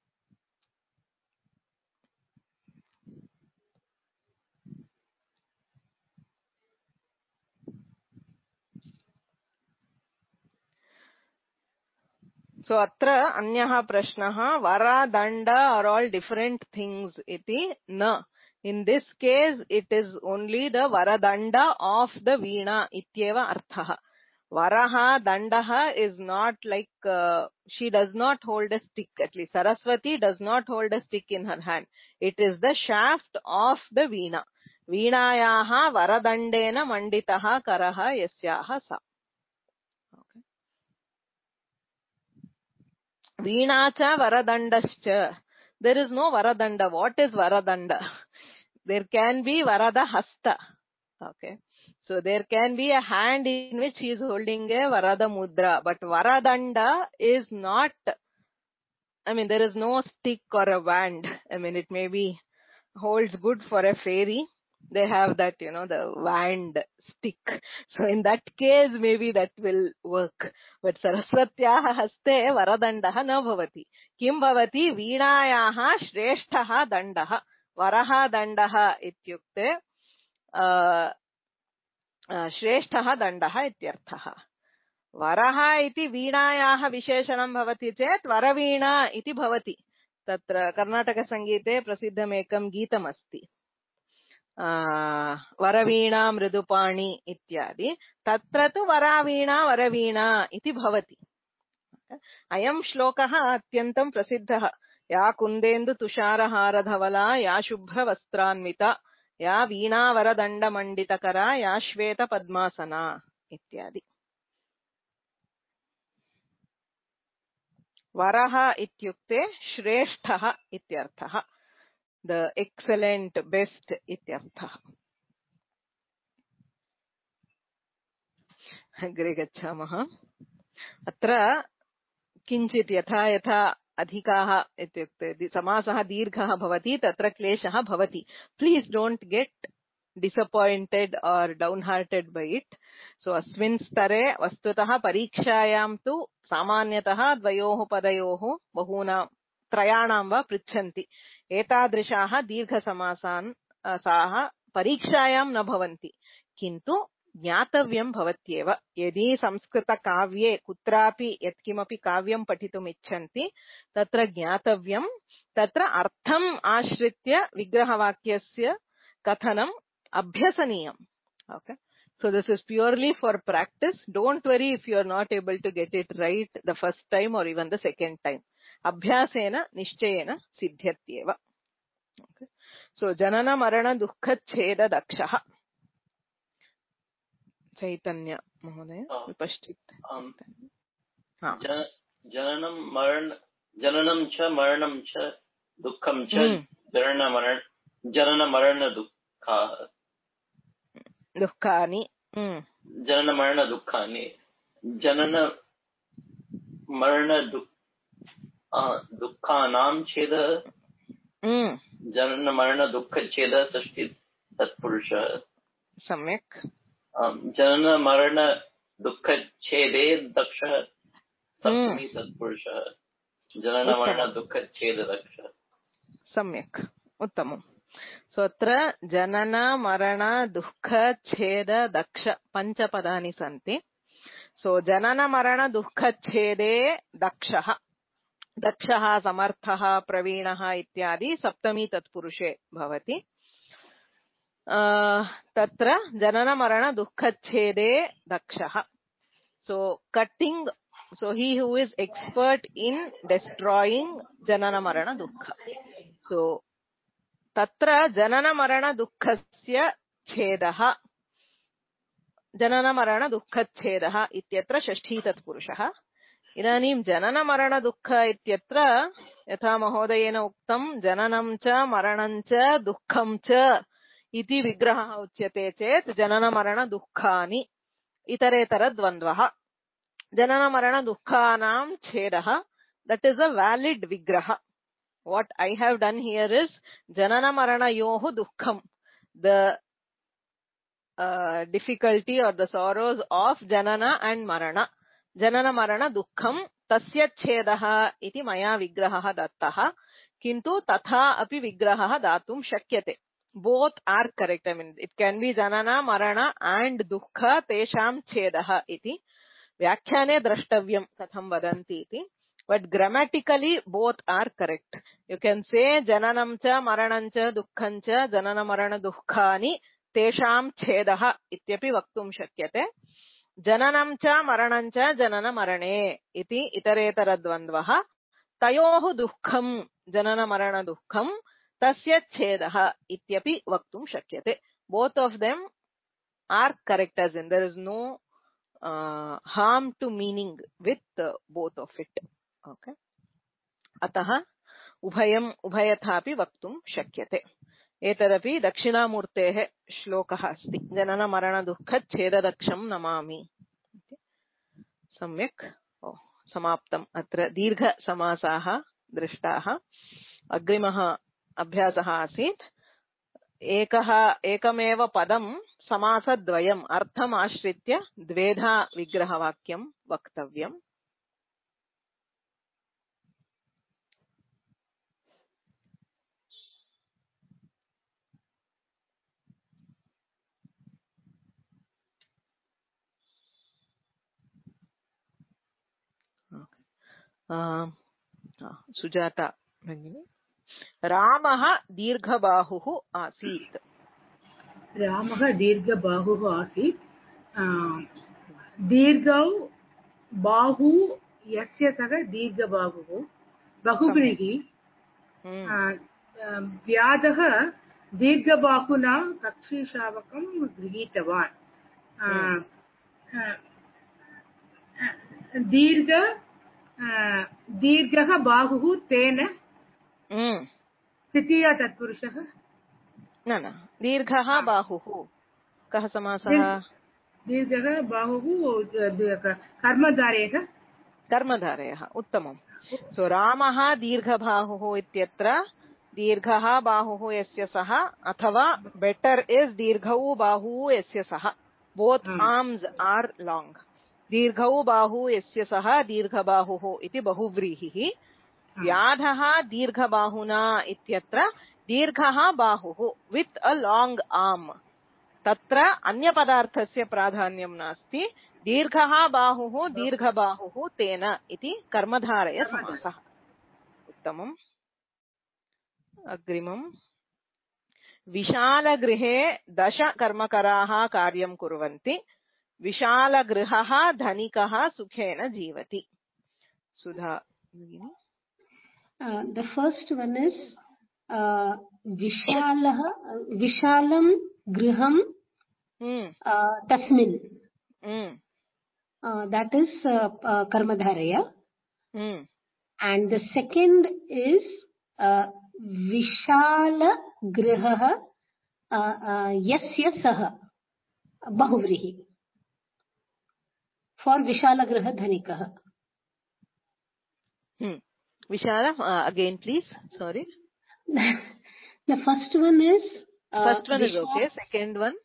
S1: So, atra anyaha prashnaha, vara, danda are all different things iti na. In this case, it is only the varadanda of the Veena ityeva arthaha. Varaha, dandaha is not like, she does not hold a stick. At least Saraswati does not hold a stick in her hand. It is the shaft of the Veena. Veenayaha varadandena manditaha karaha yasyaha sa. Veenacha varadandascha. There is no varadanda. What is varadanda? There can be varada hasta. Okay. So there can be a hand in which he is holding a varada mudra. But varadanda is not, there is no stick or a wand. It may be holds good for a fairy. They have that, the wand stick. So in that case, maybe that will work. But Saraswatyaha haste varadandaha na bhavati. Kim bhavati veenayaha shreshtaha dandaha. Varaha dandaha ityukte श्रेष्ठः दण्डः इत्यर्थः। वरः इति वीणायाः विशेषणं भवति चेत् वरवीणा इति भवति। तत्र कर्णाटकसङ्गीते प्रसिद्धमेकं गीतमस्ति, वरवीणा मृदुपाणि इत्यादि। तत्र तु वरावीणा वरवीणा इति भवति। अयं श्लोकः अत्यन्तं प्रसिद्धः। या कुन्देन्दु तुषारहारधवला, या शुभ्रवस्त्रान्विता, या वीणावरदण्डमण्डितकरा, या श्वेतपद्मासना इत्यादि। वरः इत्युक्ते श्रेष्ठः इत्यर्थः, द एक्सलेंट, बेस्ट इत्यर्थः। अग्रे गच्छामः। अत्र किञ्चित् यथा यथा अधिकाः इत्युक्ते समासः दीर्घः भवति तत्र क्लेशः भवति। प्लीज डोंट गेट डिसअपॉइंटेड और डाउन हार्टेड बाय इट। सो अस्मिन् स्तरे वस्तुतः परीक्षायां तु सामान्यतः द्वयोः पदयोः बहूनां त्रयाणां वा पृच्छन्ति। एतादृशाः दीर्घसमासान् साः परीक्षायां न भवन्ति, किन्तु ज्ञातव्यं भवत्येव। यदि संस्कृतकाव्ये कुत्रापि यत्किमपि काव्यं पठितुम् इच्छन्ति तत्र ज्ञातव्यं, तत्र अर्थम् आश्रित्य विग्रहवाक्यस्य कथनम् अभ्यसनीयम्। Okay, so this is purely for practice. Don't worry if you are not able to get it right the first time or even the second time. अभ्यासेन निश्चयेन सिद्ध्यत्येव। Okay, so जनन मरण दुःख छेद दक्षः। चैतन्य महोदय विपश्चित्।
S10: जननं च मरणं च दुःखं च जनन मरण
S1: दुःखानि,
S10: जनन मरण दुःखानि, जनन मरण दुःखानां छेदः, जनन मरण दुःख छेदः षष्ठी तत्पुरुषः।
S1: सम्यक्।
S10: जनन मरण दुःख छेदे दक्षः सप्तमी तत्पुरुषः। जनन मरण दुःख छेद दक्षः।
S1: सम्यक्, उत्तमम्। सो अत्र जनन मरण दुःख छेद दक्ष पञ्चपदानि सन्ति। सो जनन मरण दुःख छेदे दक्षः, दक्षः समर्थः प्रवीणः इत्यादि सप्तमी तत्पुरुषे भवति। तत्र जनन मरण दुःख छेदे दक्षः, सो cutting, so he who is expert in destroying janana marana dukkha. So तत्र जनन मरण दुःखस्य छेदः, जनन मरण दुःख छेदः इत्यत्र षष्ठी तत्पुरुषः। इदानीं जनन मरण दुःख इत्यत्र यथा महोदयेन उक्तं जननं च मरणं च दुःखं च इति विग्रहः उच्यते चेत् जनन मरण दुःखानि इतरेतर द्वन्द्वः। जनन मरण दुःखानां छेदः, that is a valid vigraha. What I have done here is janana maranayoh dukkham, the difficulty or the sorrows of janana and marana. Janana marana dukkham tasya chedaha iti maya vigrahah dattah, kintu tatha api vigrahah datum shakyate. Both are correct. I mean, it can be janana marana and dukkha tesham chedaha iti व्याख्याने द्रष्टव्यं कथं वदन्ति इति, but grammatically both are correct. You can say jananam cha maranam cha dukkham cha janana marana dukkhaani tesham छेदः इत्यपि वक्तुं शक्यते। जननं च मरणं च जनन मरणे इति इतरेतर द्वन्द्वः, तयोः दुःखं जनन मरण दुःखं तस्य छेदः इत्यपि वक्तुं शक्यते। Both of them are correct, as in there is no harm to meaning with both of it. Okay, अतः उभयम् उभयथापि वक्तुं शक्यते। एतदपि दक्षिणामूर्तेः श्लोकः अस्ति, जनन मरण दुःख छेददक्षं नमामि। सम्यक्, समाप्तम्। अत्र दीर्घ समासाः दृष्टाः। अग्रिमः अभ्यासः आसीत् एकमेव पदं समासद्वयम् अर्थम् आश्रित्य द्वेधा विग्रहवाक्यं वक्तव्यम्। सुजाता भगिनी रामः दीर्घबाहुः आसीत्
S11: रामः दीर्घबाहुः आसीत् दीर्घौ बाहु यस्य सः दीर्घबाहुः बहुव्रीहि व्याधः दीर्घबाहुना कक्षीशावकं गृहीतवान् दीर्घः बाहुः तेन तृतीया तत्पुरुषः
S1: न दीर्घः बाहुः कः समासः
S11: दीर्घः बाहुः कर्मधारयः उत्तमं
S1: सो रामः दीर्घबाहुः इत्यत्र दीर्घः बाहुः यस्य सः अथवा बेटर् इस् दीर्घौ बाहुः यस्य सः बोत् आर्म्स् आर् लाङ्ग् दीर्घौ बाहुः यस्य सः दीर्घबाहुः इति बहुव्रीहिः व्याधः दीर्घबाहुना इत्यत्र दीर्घः बाहुः वित् अ लाङ्ग् आर्म् तत्र अन्यपदार्थस्य प्राधान्यं नास्ति दीर्घः बाहुः दीर्घबाहुः तेन इति कर्मधारय समासः उत्तमम् अग्रिमम् विशालगृहे 10 कर्मकराः कार्यं कुर्वन्ति विशालगृहः धनिकः सुखेन जीवति सुधा
S12: the first one is vishalam griham tasmin that is karmadharaya and the second is vishala grihah yasya sah bahuvrihi for vishala grihah dhanikah
S1: Vishala, again please, sorry.
S12: The first one is
S1: okay. Second one,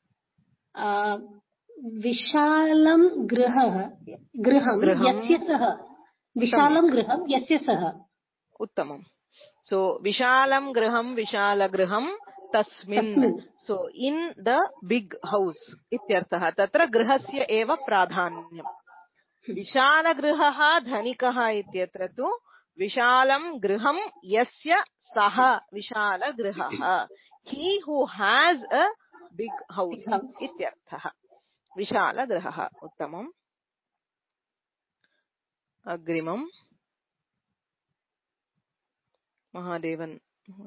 S12: Vishalam griham yasya sah. Vishalam griham yasya sah.
S1: Uttamam. So Vishalam griham tasmin. So in the big house. Ityartha. Tatra grihasya eva pradhanyam. Vishala grihah dhanikah ityatra tu Vishalam griham yasya saha vishala grihah. He who has a big house. Ityartha. Vishala grihah. Uttamam. Agrimam. Mahadevan.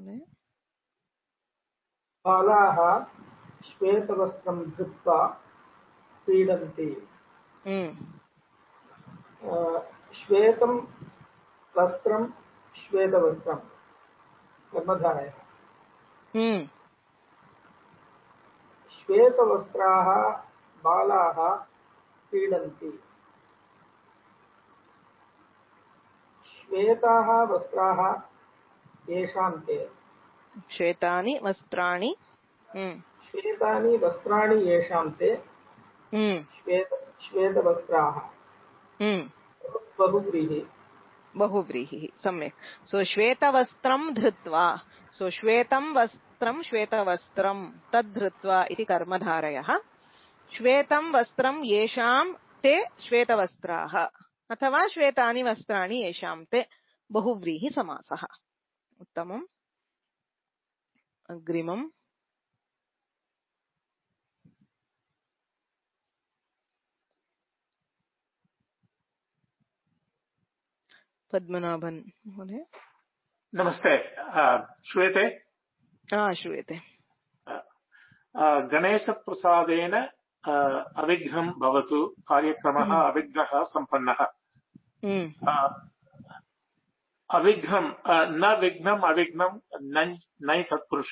S13: बालाः श्वेतवस्त्रं धृत्वा क्रीडन्ति श्वेतं वस्त्रं श्वेतवस्त्रं कर्मधारयः श्वेतवस्त्राः बालाः क्रीडन्ति श्वेताः वस्त्राः येषां ते
S1: श्वेतानि वस्त्राणि
S13: येषां ते श्वेतवस्त्राः
S1: बहुव्रीहिः सम्यक् सो श्वेतवस्त्रं धृत्वा सो श्वेतं वस्त्रं श्वेतवस्त्रं तद्धृत्वा इति कर्मधारयः श्वेतं वस्त्रं येषां ते श्वेतवस्त्राः अथवा श्वेतानि वस्त्राणि येषां ते बहुव्रीहि समासः उत्तमम् अग्रिमम् पद्मनाभन महोदय
S14: नमस्ते श्रूयते
S1: श्रूयते
S14: गणेशप्रसादेन अविघ्नं भवतु कार्यक्रमः अविघ्नः सम्पन्नः अविघ्नं न विघ्नम् अविघ्नं नै तत्पुरुष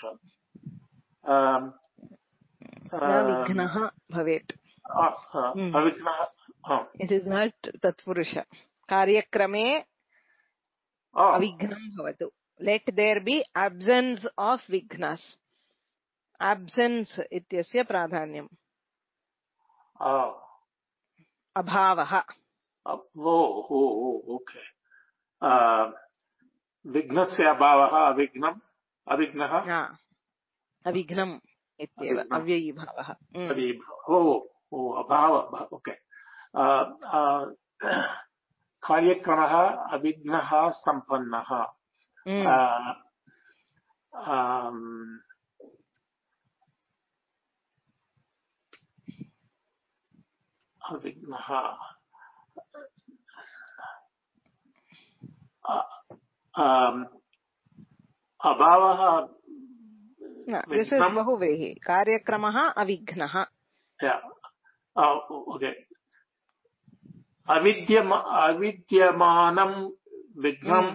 S1: विघ्नः भवेत्
S14: अविघ्नः
S1: इट् इस् नाट् तत्पुरुष कार्यक्रमे अविघ्नं भवतु लेट् देर् बि अब्सेन्स् आफ् विघ्नस् अब्सेन्स् इत्यस्य प्राधान्यम् अभावः
S14: ओके विघ्नस्य अभावः अविघ्नम् अविघ्नः
S1: अविघ्नम् इत्येव अव्ययीभावः
S14: अभावः ओके कार्यक्रमः अविघ्नः सम्पन्नः अविघ्नः अभावः
S1: बहुव्रीहि कार्यक्रमः अविघ्नः
S14: अविद्यमानं विघ्नं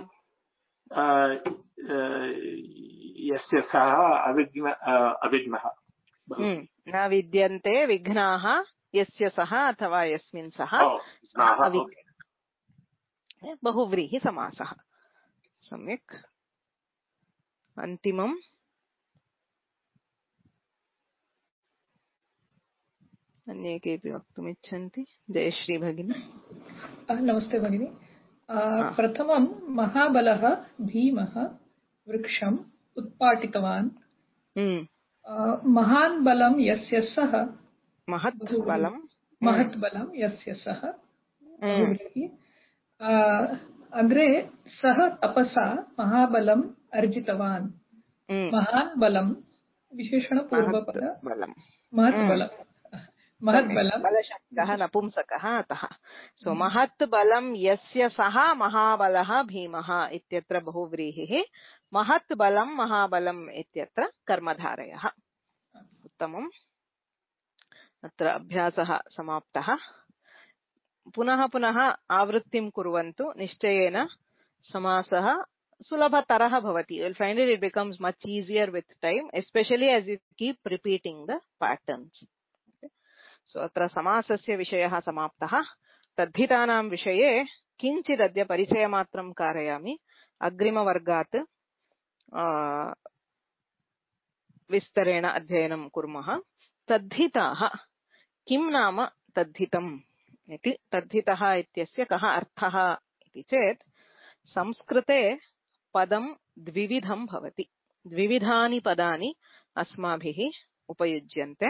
S14: यस्य सः अविघ्नः
S1: न विद्यन्ते विघ्नाः यस्य सः अथवा यस्मिन् सः बहुव्रीहि समासः सम्यक् अन्तिमम् अन्ये केपि वक्तुमिच्छन्ति जयश्री भगिनी
S3: नमस्ते भगिनी प्रथमं महाबलः भीमः वृक्षम् उत्पाटितवान् महान् बलं यस्य सः महत् बलं यस्य सः अग्रे सः तपसा महाबलम् अर्जितवान् महान् बलं विशेषणपूर्वपद महत् बलं
S1: बलशब्दः नपुंसकः अतः सो महत् बलं यस्य सः महाबलः भीमः इत्यत्र बहुव्रीहिः महत् बलं महाबलम् इत्यत्र कर्मधारयः उत्तमम् अत्र अभ्यासः समाप्तः पुनः पुनः आवृत्तिं कुर्वन्तु निश्चयेन समासः सुलभतरः भवति you will find it becomes much easier with time especially as you keep repeating the patterns so अत्र समासस्य विषयः समाप्तः तद्धितानां विषये किञ्चित् अद्य परिचयमात्रं कारयामि अग्रिमवर्गात् विस्तरेण अध्ययनं कुर्मः तद्धिताः किं नाम तद्धितम् इति तद्धितः इत्यस्य कः अर्थः इति चेत् संस्कृते पदं द्विविधं भवति द्विविधानि पदानि अस्माभिः उपयुज्यन्ते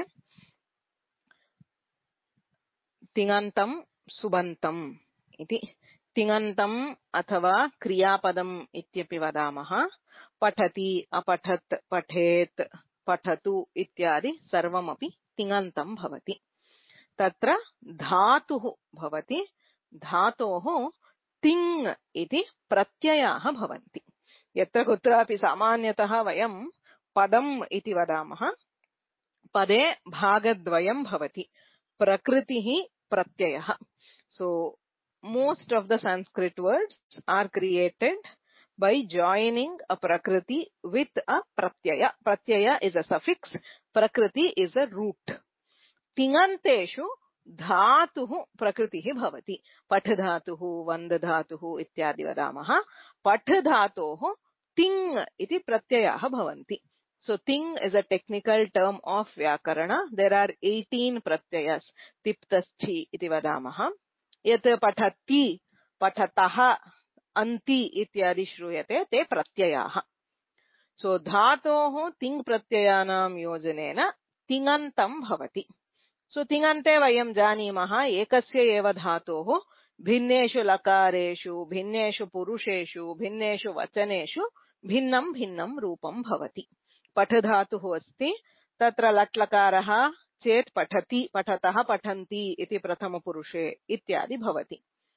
S1: तिङन्तं सुबन्तम् इति तिङन्तम् अथवा क्रियापदम् इत्यपि वदामः पठति अपठत् पठेत् पठतु इत्यादि सर्वमपि तिङन्तं भवति तत्र धातुः भवति धातोः तिङ् इति प्रत्ययाः भवन्ति यत्र कुत्रापि सामान्यतः वयं पदम् इति वदामः पदे भागद्वयं भवति प्रकृतिः प्रत्ययः so most of the Sanskrit words are created by joining a prakriti with a pratyaya pratyaya is a suffix prakriti is a root तिङन्तेषु धातुः प्रकृतिः भवति पठ धातुः वन्द धातुः इत्यादि वदामः पठ धातोः तिङ् इति प्रत्ययाः भवन्ति so ting is a technical term of vyakarana there are 18 pratyayas tiptasthi iti vadamah yat pathati pathatah anti ityadi shruyate te pratyayah so dhatoh ting pratyayanam yojanena tingantam bhavati so tingante vayam janimah ekasya eva dhatoh भिन्नेषु लकारेषु भिन्नेषु पुरुषेषु भिन्नेषु वचनेषु भिन्नं भिन्नं रूपं भवति पठ धातुः अस्ति तत्र लट्लकारः चेत् पठति पठतः पठन्ति इति प्रथमपुरुषे इत्यादि भवति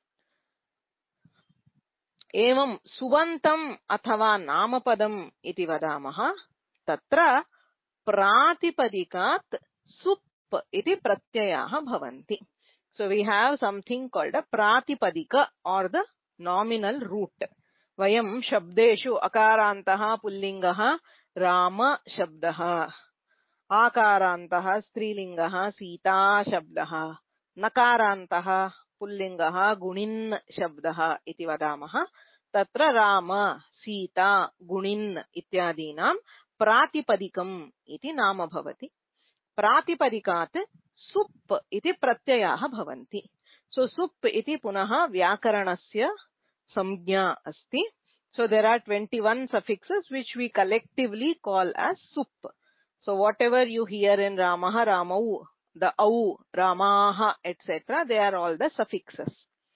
S1: एवं सुबन्तम् अथवा नामपदम् इति वदामः तत्र प्रातिपदिकात् सुप् इति प्रत्ययाः भवन्ति so we have something called a pratipadika or the nominal root vayam shabdeshu akarantah pullingah rama shabdah akarantah strilingah sita shabdah nakarantah pullingah gunin shabdah iti vadamah tatra rama sita gunin ityadinam pratipadikam iti nama bhavati pratipadikaat सुप् इति प्रत्ययाः भवन्ति so सुप् इति पुनः व्याकरणस्य संज्ञा अस्ति so there are 21 suffixes which we collectively call as sup so whatever you hear in ramah ramau the au ramah etc they are all the suffixes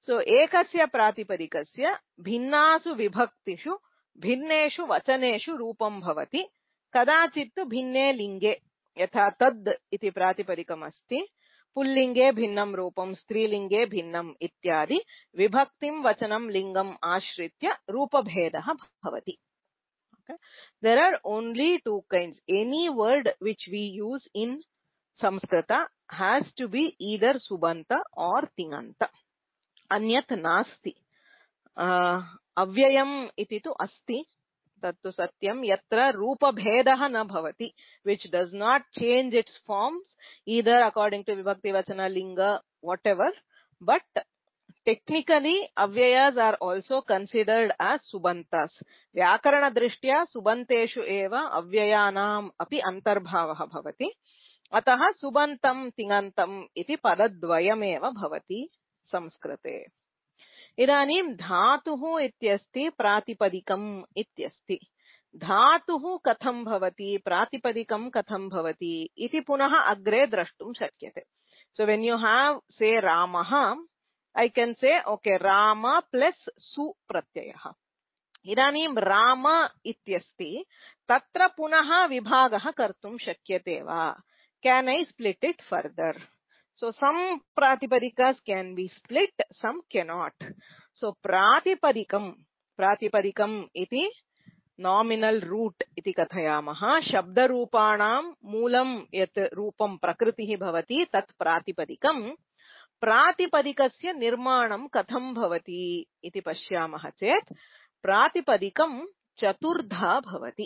S1: सो एकस्य प्रातिपदिकस्य भिन्नासु विभक्तिषु भिन्नेषु वचनेषु रूपं भवति, कदाचित् भिन्ने लिङ्गे, यथा तद् इति प्रातिपदिकमस्ति, पुल्लिङ्गे भिन्नं रूपं, स्त्रीलिङ्गे भिन्नम् इत्यादि विभक्तिं वचनं लिङ्गम् आश्रित्य रूपभेदः भवति. There are only two kinds. Any word which we use in Samskrita has to be either Subanta or Tinganta. Anyat nasti. Avyayam iti tu asti. Tattu satyam yatra rupa bhedaha na bhavati, which does not change its forms either according to vibhakti vachana linga whatever, but technically avyayas are also considered as subantas. Vyakarana drishtya subanteshu eva avyayanam api antarbhavah bhavati. Ataha subantam tingantam iti padadvayam eva bhavati Samskrite. इदानीं धातुः इत्यस्ति प्रातिपदिकम् इत्यस्ति. धातुः कथं भवति, प्रातिपदिकं कथं भवति इति पुनः अग्रे द्रष्टुं शक्यते. So when you have say Ramah, I can say okay Rama plus su pratyayah. इदानीं Rama इत्यस्ति, तत्र पुनः विभागः कर्तुं शक्यते वा? Can I split it further? So some pratipadikas can be split, some cannot. So pratipadikam iti nominal root iti kathayamaha. Shabda rupanam moolam yat rupam prakritihi bhavati tat pratipadikam. Pratipadikasya nirmanam katham bhavati iti pashyamaha chet. Pratipadikam chaturdha bhavati.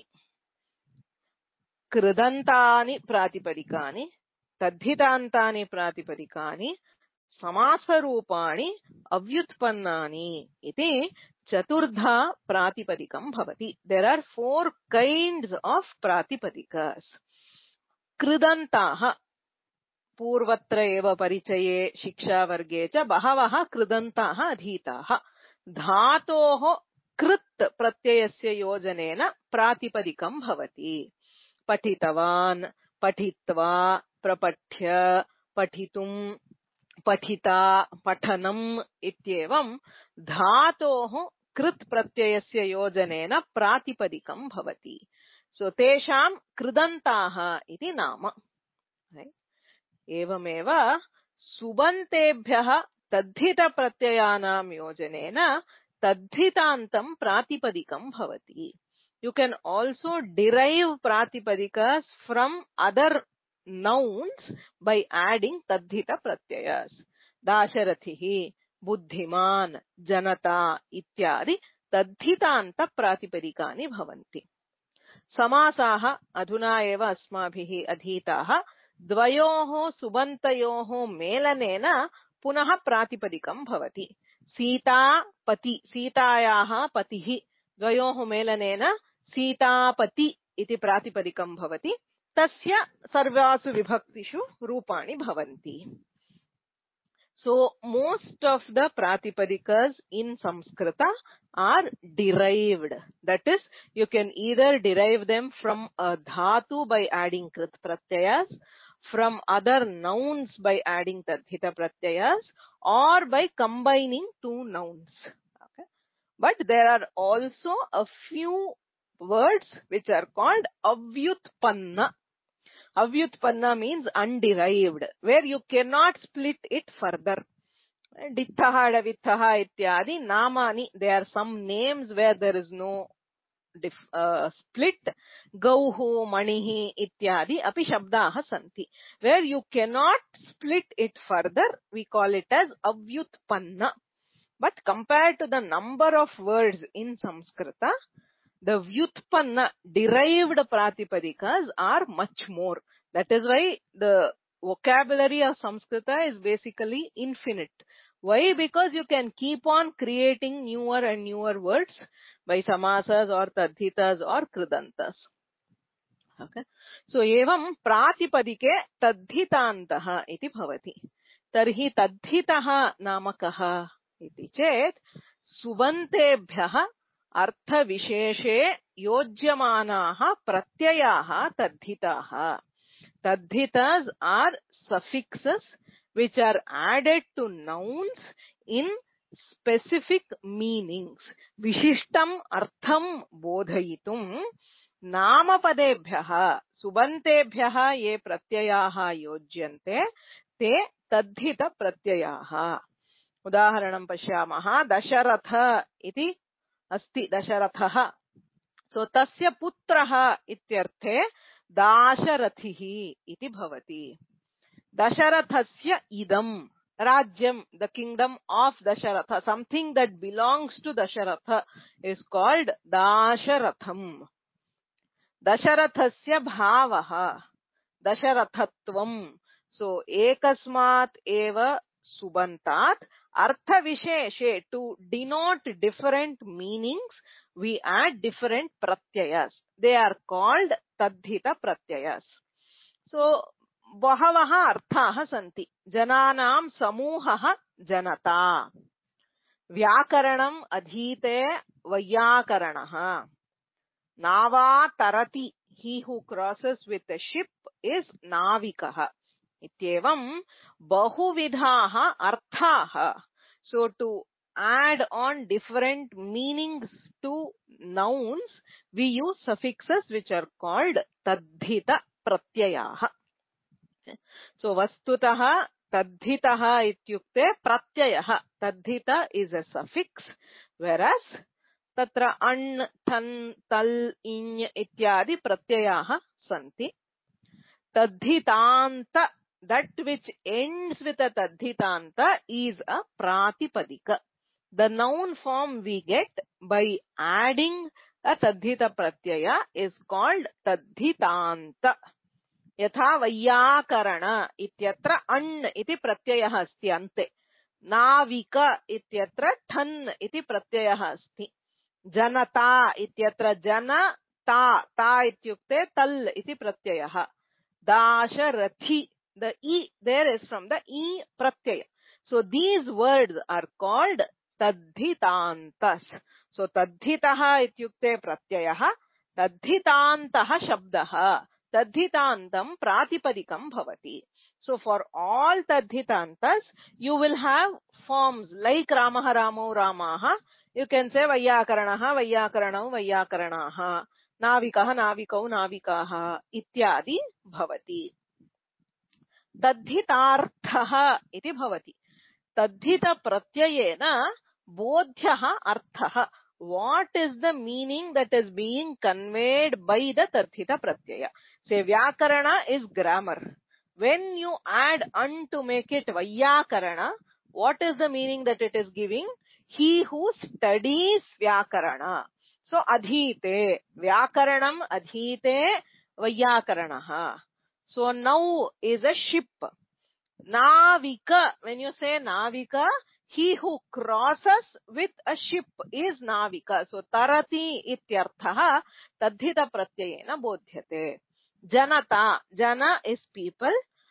S1: Kridantani pratipadikani, तद्धितान्तानि प्रातिपदिकानि, समासरूपाणि, अव्युत्पन्नानि इति चतुर्धा प्रातिपदिकं भवति. There are 4 kinds of प्रातिपदिकास. कृदन्ताः पूर्वत्र एव परिचये शिक्षावर्गे च बहवः कृदन्ताः अधीताः. धातोः कृत् प्रत्ययस्य योजनेन प्रातिपदिकं भवति. पठितवान्, पठित्वा, प्रपठ्य, पठितुं, पठिता, पठनम् इत्येवं धातोः कृत् प्रत्ययस्य योजनेन प्रातिपदिकं भवति. सो तेषां कृदन्ताः इति नाम. एवमेव सुबन्तेभ्यः तद्धित प्रत्ययानां योजनेन तद्धितान्तं प्रातिपदिकं भवति. You can also derive pratipadikas from other nouns by adding tadhita pratyayas. Dasharathihi, buddhiman, janata ityadi tadhitanta pratipadikani bhavanti. Samasaha adhuna eva asmabhihi adhitaha dvayoho subantayoho melanena punaha pratipadikam bhavati. Sita pati, sitayaha patihi द्वयोः मेलनेन सीतापति इति प्रातिपदिकं भवति. तस्य सर्वासु विभक्तिषु रूपाणि भवन्ति. So most of the pratipadicas in Samskrita are derived. That is, you can either derive them from a dhatu by adding krit pratyayas, from other nouns by adding tadhita pratyayas, or by combining 2 nouns. But there are also a few words which are called avyutpanna. Avyutpanna means underived, where you cannot split it further. Ditthaha, davithaha ityadi namani. There are some names where there is no split. Gauhu, manihi ityadi api shabdaha santi. Where you cannot split it further, we call it as avyutpanna. But compared to the number of words in Samskrita, the vyutpanna derived pratipadikas are much more. That is why the vocabulary of Samskrita is basically infinite. Why? Because you can keep on creating newer and newer words by samasas or tadhitas or kridantas. Okay. So, evam pratipadike tadhitantaha iti bhavati. Tarhi tadhitaha namakaha इति चेत् सुबन्तेभ्यः अर्थविशेषे योज्यमानाः प्रत्ययाः तद्धिताः. Tadhitas are suffixes which are added to nouns in specific meanings. Vishishtam artham bodhayitum नामपदेभ्यः सुबन्तेभ्यः ये प्रत्ययाः योज्यन्ते ते तद्धित प्रत्ययाः. उदाहरणं पश्यामः. दशरथ इति अस्ति. दशरथः. सो तस्य पुत्रः इत्यर्थे दाशरथिः इति भवति. दशरथस्य इदं राज्यं, the kingdom of Dasharatha, something that belongs to Dasharatha is called Dasharatham. दशरथस्य भावः दशरथत्वम्. सो एकस्मात् एव सुबन्तात् अर्थविशेषे two denote different meanings we add different pratyayas. They are called tadhita pratyayas. So बहवः अर्थाः सन्ति. जनानां समूहः जनता. व्याकरणम् अधीते वैयाकरणः. नावा तरति, he who crosses with a ship is नाविकः. इत्येवं बहुविधाः अर्थाः. So to add on different meanings to nouns, we use suffixes which are called tadhita pratyayah. So vastutah tadhitah ityukte pratyayah. Tadhita is a suffix, whereas tatra an, than, tal, in ityadi pratyayah santi. Tadhitanta, that which ends with a tadhitanta, is a pratipadika. The noun form we get by adding a tadhita pratyaya is called tadhitanta. Yatha vayyakarana ityatra an iti pratyayah asti ante. Navika ityatra than iti pratyayah asti. Janata ityatra jana ta, ta ityukte tal iti pratyayah. Dasharathi, the e there is from the e pratyaya. So these words are called tadhitantas. So tadhitaha ityukte pratyayah, tadhitantaha shabdaha, tadhitantam pratipadikam bhavati. So for all tadhitantas, you will have forms like Ramaha Ramo Ramaha. You can say Vayyakaranaha Vayyakaranav Vayyakaranaha, Navikaha Navikau Navikaha ityadi bhavati. Tadhitarthaha iti bhavati. Tadhita pratyayena bodhyaha arthaha. What is the meaning that is being conveyed by the tadhita pratyaya? Say Vyakarana is grammar. When you add an to make it Vayyakarana, what is the meaning that it is giving? He who studies Vyakarana. So adhite, Vyakaranam adhite Vayyakaranaha. So now is a ship. Navika, when you say Navika, he who crosses with a ship is Navika. So tarati ityarthaha tadhita pratyayena bodhyate. Janata, jana is people.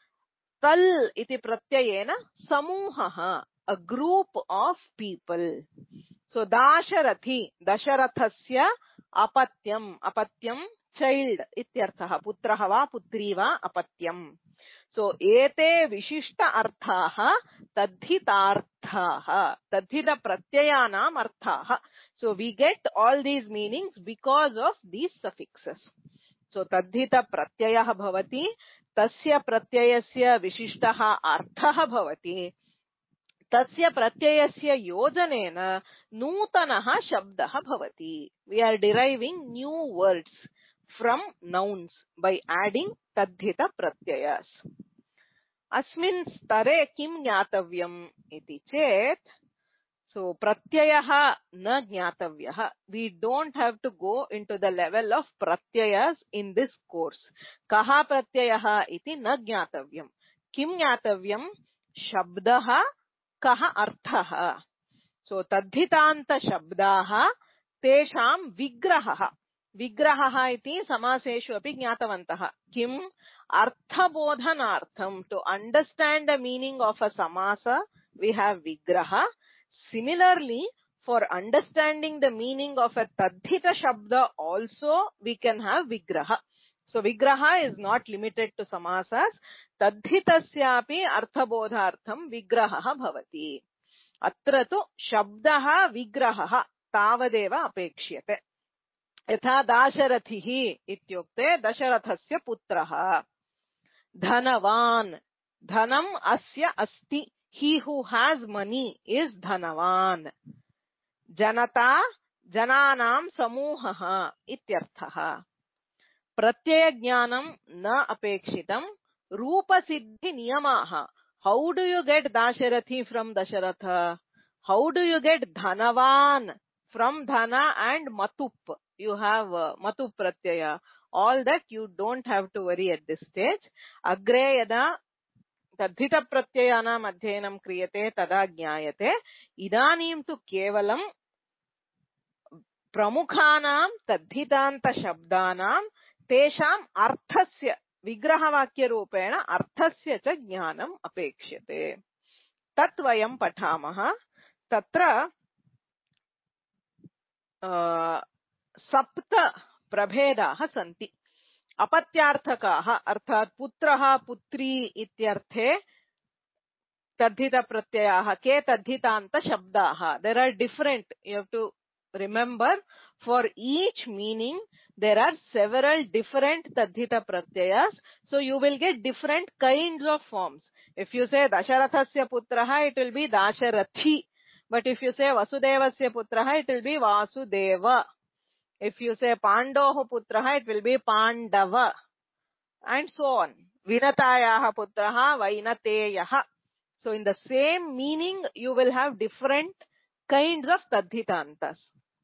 S1: Tal iti pratyayena samuhaha, a group of people. So Dasharathi, Dasharathasya apatyam, apatyam child ityarthaha, putraha va putri va apatyam. So ete vishishta arthaha tadhitarthaha, tadhita pratyayanam arthaha. So we get all these meanings because of these suffixes. So tadhita pratyayah bhavati, tasya pratyayasya vishishtaha arthaha bhavati. Tasya pratyayasya yojanena nutanaha shabdaha bhavati. We are deriving new words from nouns by adding tadhita pratyayas. Asmin stare kim jnatavyam iti chet. So pratyayah na jnatavyah. We don't have to go into the level of pratyayas in this course. Kaha pratyayah iti na jnatavyam. Kim jnatavyam? Shabdaha kaha arthaha. So tadhitanta shabdaha tesham vigrahaha. Vigrahaha iti samaseshu api jnatavantaha. Kim arthabodhanartham. To understand the meaning of a samasa, we have vigraha. Similarly, for understanding the meaning of a tadhita shabda also, we can have vigraha. So vigraha is not limited to samasas. Tadhitasyapi arthabodhartham vigraha bhavati. अत्र तु शब्दः विग्रहः तावदेव अपेक्ष्यते। यथा दाशरथिः इत्युक्ते दशरथस्य पुत्रः। धनवान्, धनम् अस्य अस्ति, he who has money is धनवान्। जनता, जनानां समूहः इत्यर्थः। प्रत्ययज्ञानं न अपेक्षितं। रूपसिद्धि नियमाः। How do you get Dasharathi from Dasharatha? How do you get Dhanavan from Dhana and Matup? You have Matup Pratyaya. All that you don't have to worry at this stage. Agre yada तद्धित प्रत्ययानाम् अध्ययनं क्रियते तदा ज्ञायते। इदानीं तु केवलं प्रमुखानां तद्धितान्त शब्दानां तेषाम् अर्थस्य विग्रहवाक्यरूपेण अर्थस्य च ज्ञानम् अपेक्ष्यते। तत् वयं पठामः। तत्र 7 प्रभेदाः सन्ति। अपत्यार्थकाः अर्थात् पुत्रः पुत्री इत्यर्थे तद्धित प्रत्ययाः के तद्धितान्त शब्दाः। There are different, you have to remember, for each meaning there are several different tadhita pratyayas, so you will get different kinds of forms. If you say Dasharathasya putraha, it will be Dasharathi, but if you say Vasudevasya putraha, it will be Vasudeva. If you say Pandoho putraha, it will be Pandava, and so on. Vinatayaha putraha, Vainateyaha. So in the same meaning you will have different kinds of tadhitantas.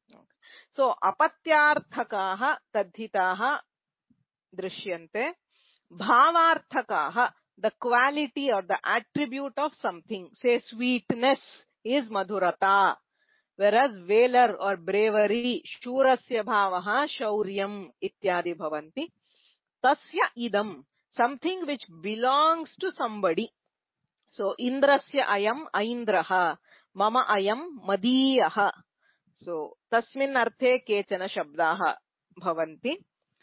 S1: So apatyarthakaha tadhitaha drishyante. Bhavarthakaha, the quality or the attribute of something. Say sweetness is madhurata, whereas valor or bravery, shurasya bhavaha shauryam ityadi bhavanti. Tasya idam, something which belongs to somebody. So indrasya ayam aindraha, mama ayam madiyaha. So tasmin arthe kechana shabdaha bhavanti.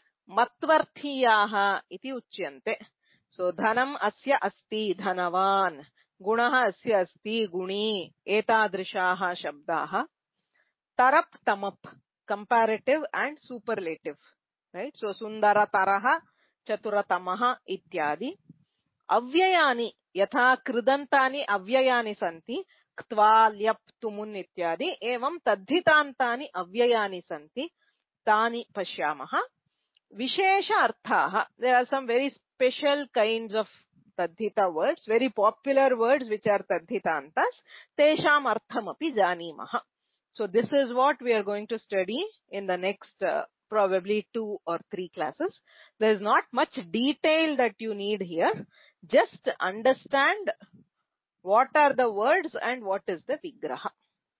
S1: Matvarthiyaha iti uchyante. So dhanam asya asti dhanavan, gunaha asya asti guni, etadrishaha shabdaha. Tarap tamap, comparative and superlative, right? So sundara taraha, chaturatamaha ityadi. Avyayani, yatha krudantani avyayani santi, ktva lyap tumun ityadi. Evam tadhitantani avyayani santi, tani pashyamaha. Vishesha arthaha, there are some very special kinds of tadhita words, very popular words which are tadhitantas. Tesham artham api janimaha. So this is what we are going to study in the next probably 2 or 3 classes. There is not much detail that you need here. Just understand what are the words and what is the vigraha.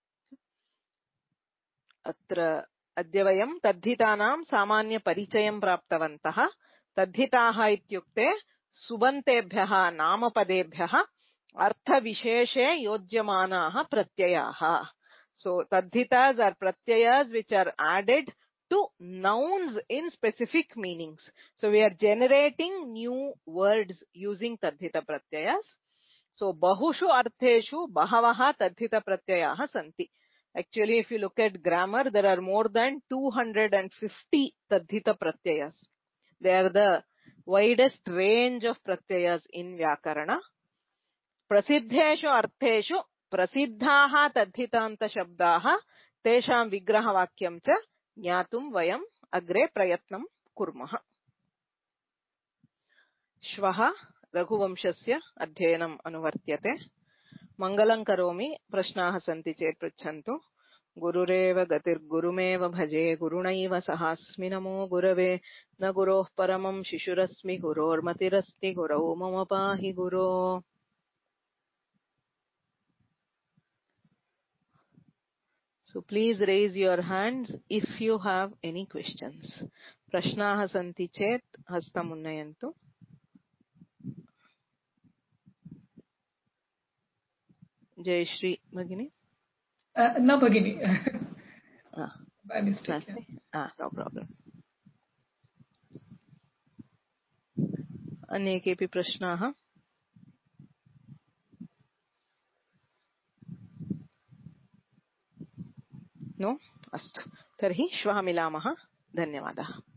S1: Atra अद्य वयं तद्धितानां सामान्य परिचयं प्राप्तवन्तः। तद्धिताः इत्युक्ते सुबन्तेभ्यः नामपदेभ्यः अर्थविशेषे योज्यमानाः प्रत्ययाः. So tadhitas are pratyayas which are added to nouns in specific meanings. So we are generating new words using tadhita pratyayas. So bahushu artheshu bahavaha tadhita pratyayah santi. Actually, if you look at grammar, there are more than 250 tadhita pratyayas. They are the widest range of pratyayas in Vyakarana. Prasiddheshu artheshu prasiddhaha tadhitanta shabdaha tesham vigraha vakyam cha jnatum vayam agre prayatnam kurmah. Shvaha Raghuvamshasya adhyayanam anuvartyate. Mangalam karomi prashnaah santi chet pruchhantu. Gurureva gatir gurumeva bhaje gurunaiva sahasmi namo gurave na guroh paramam shishurasmi guror matirasti gurau mama pahi guro. So please raise your hands if you have any questions. Prashnaah santi chet hastam unnayantu. Jai Shri Bhagini.
S3: No Bhagini. By mistake.
S1: No problem. अन्ये केऽपि प्रश्नाः? नो अस्तु तर्हि श्वः मिलामः धन्यवादः।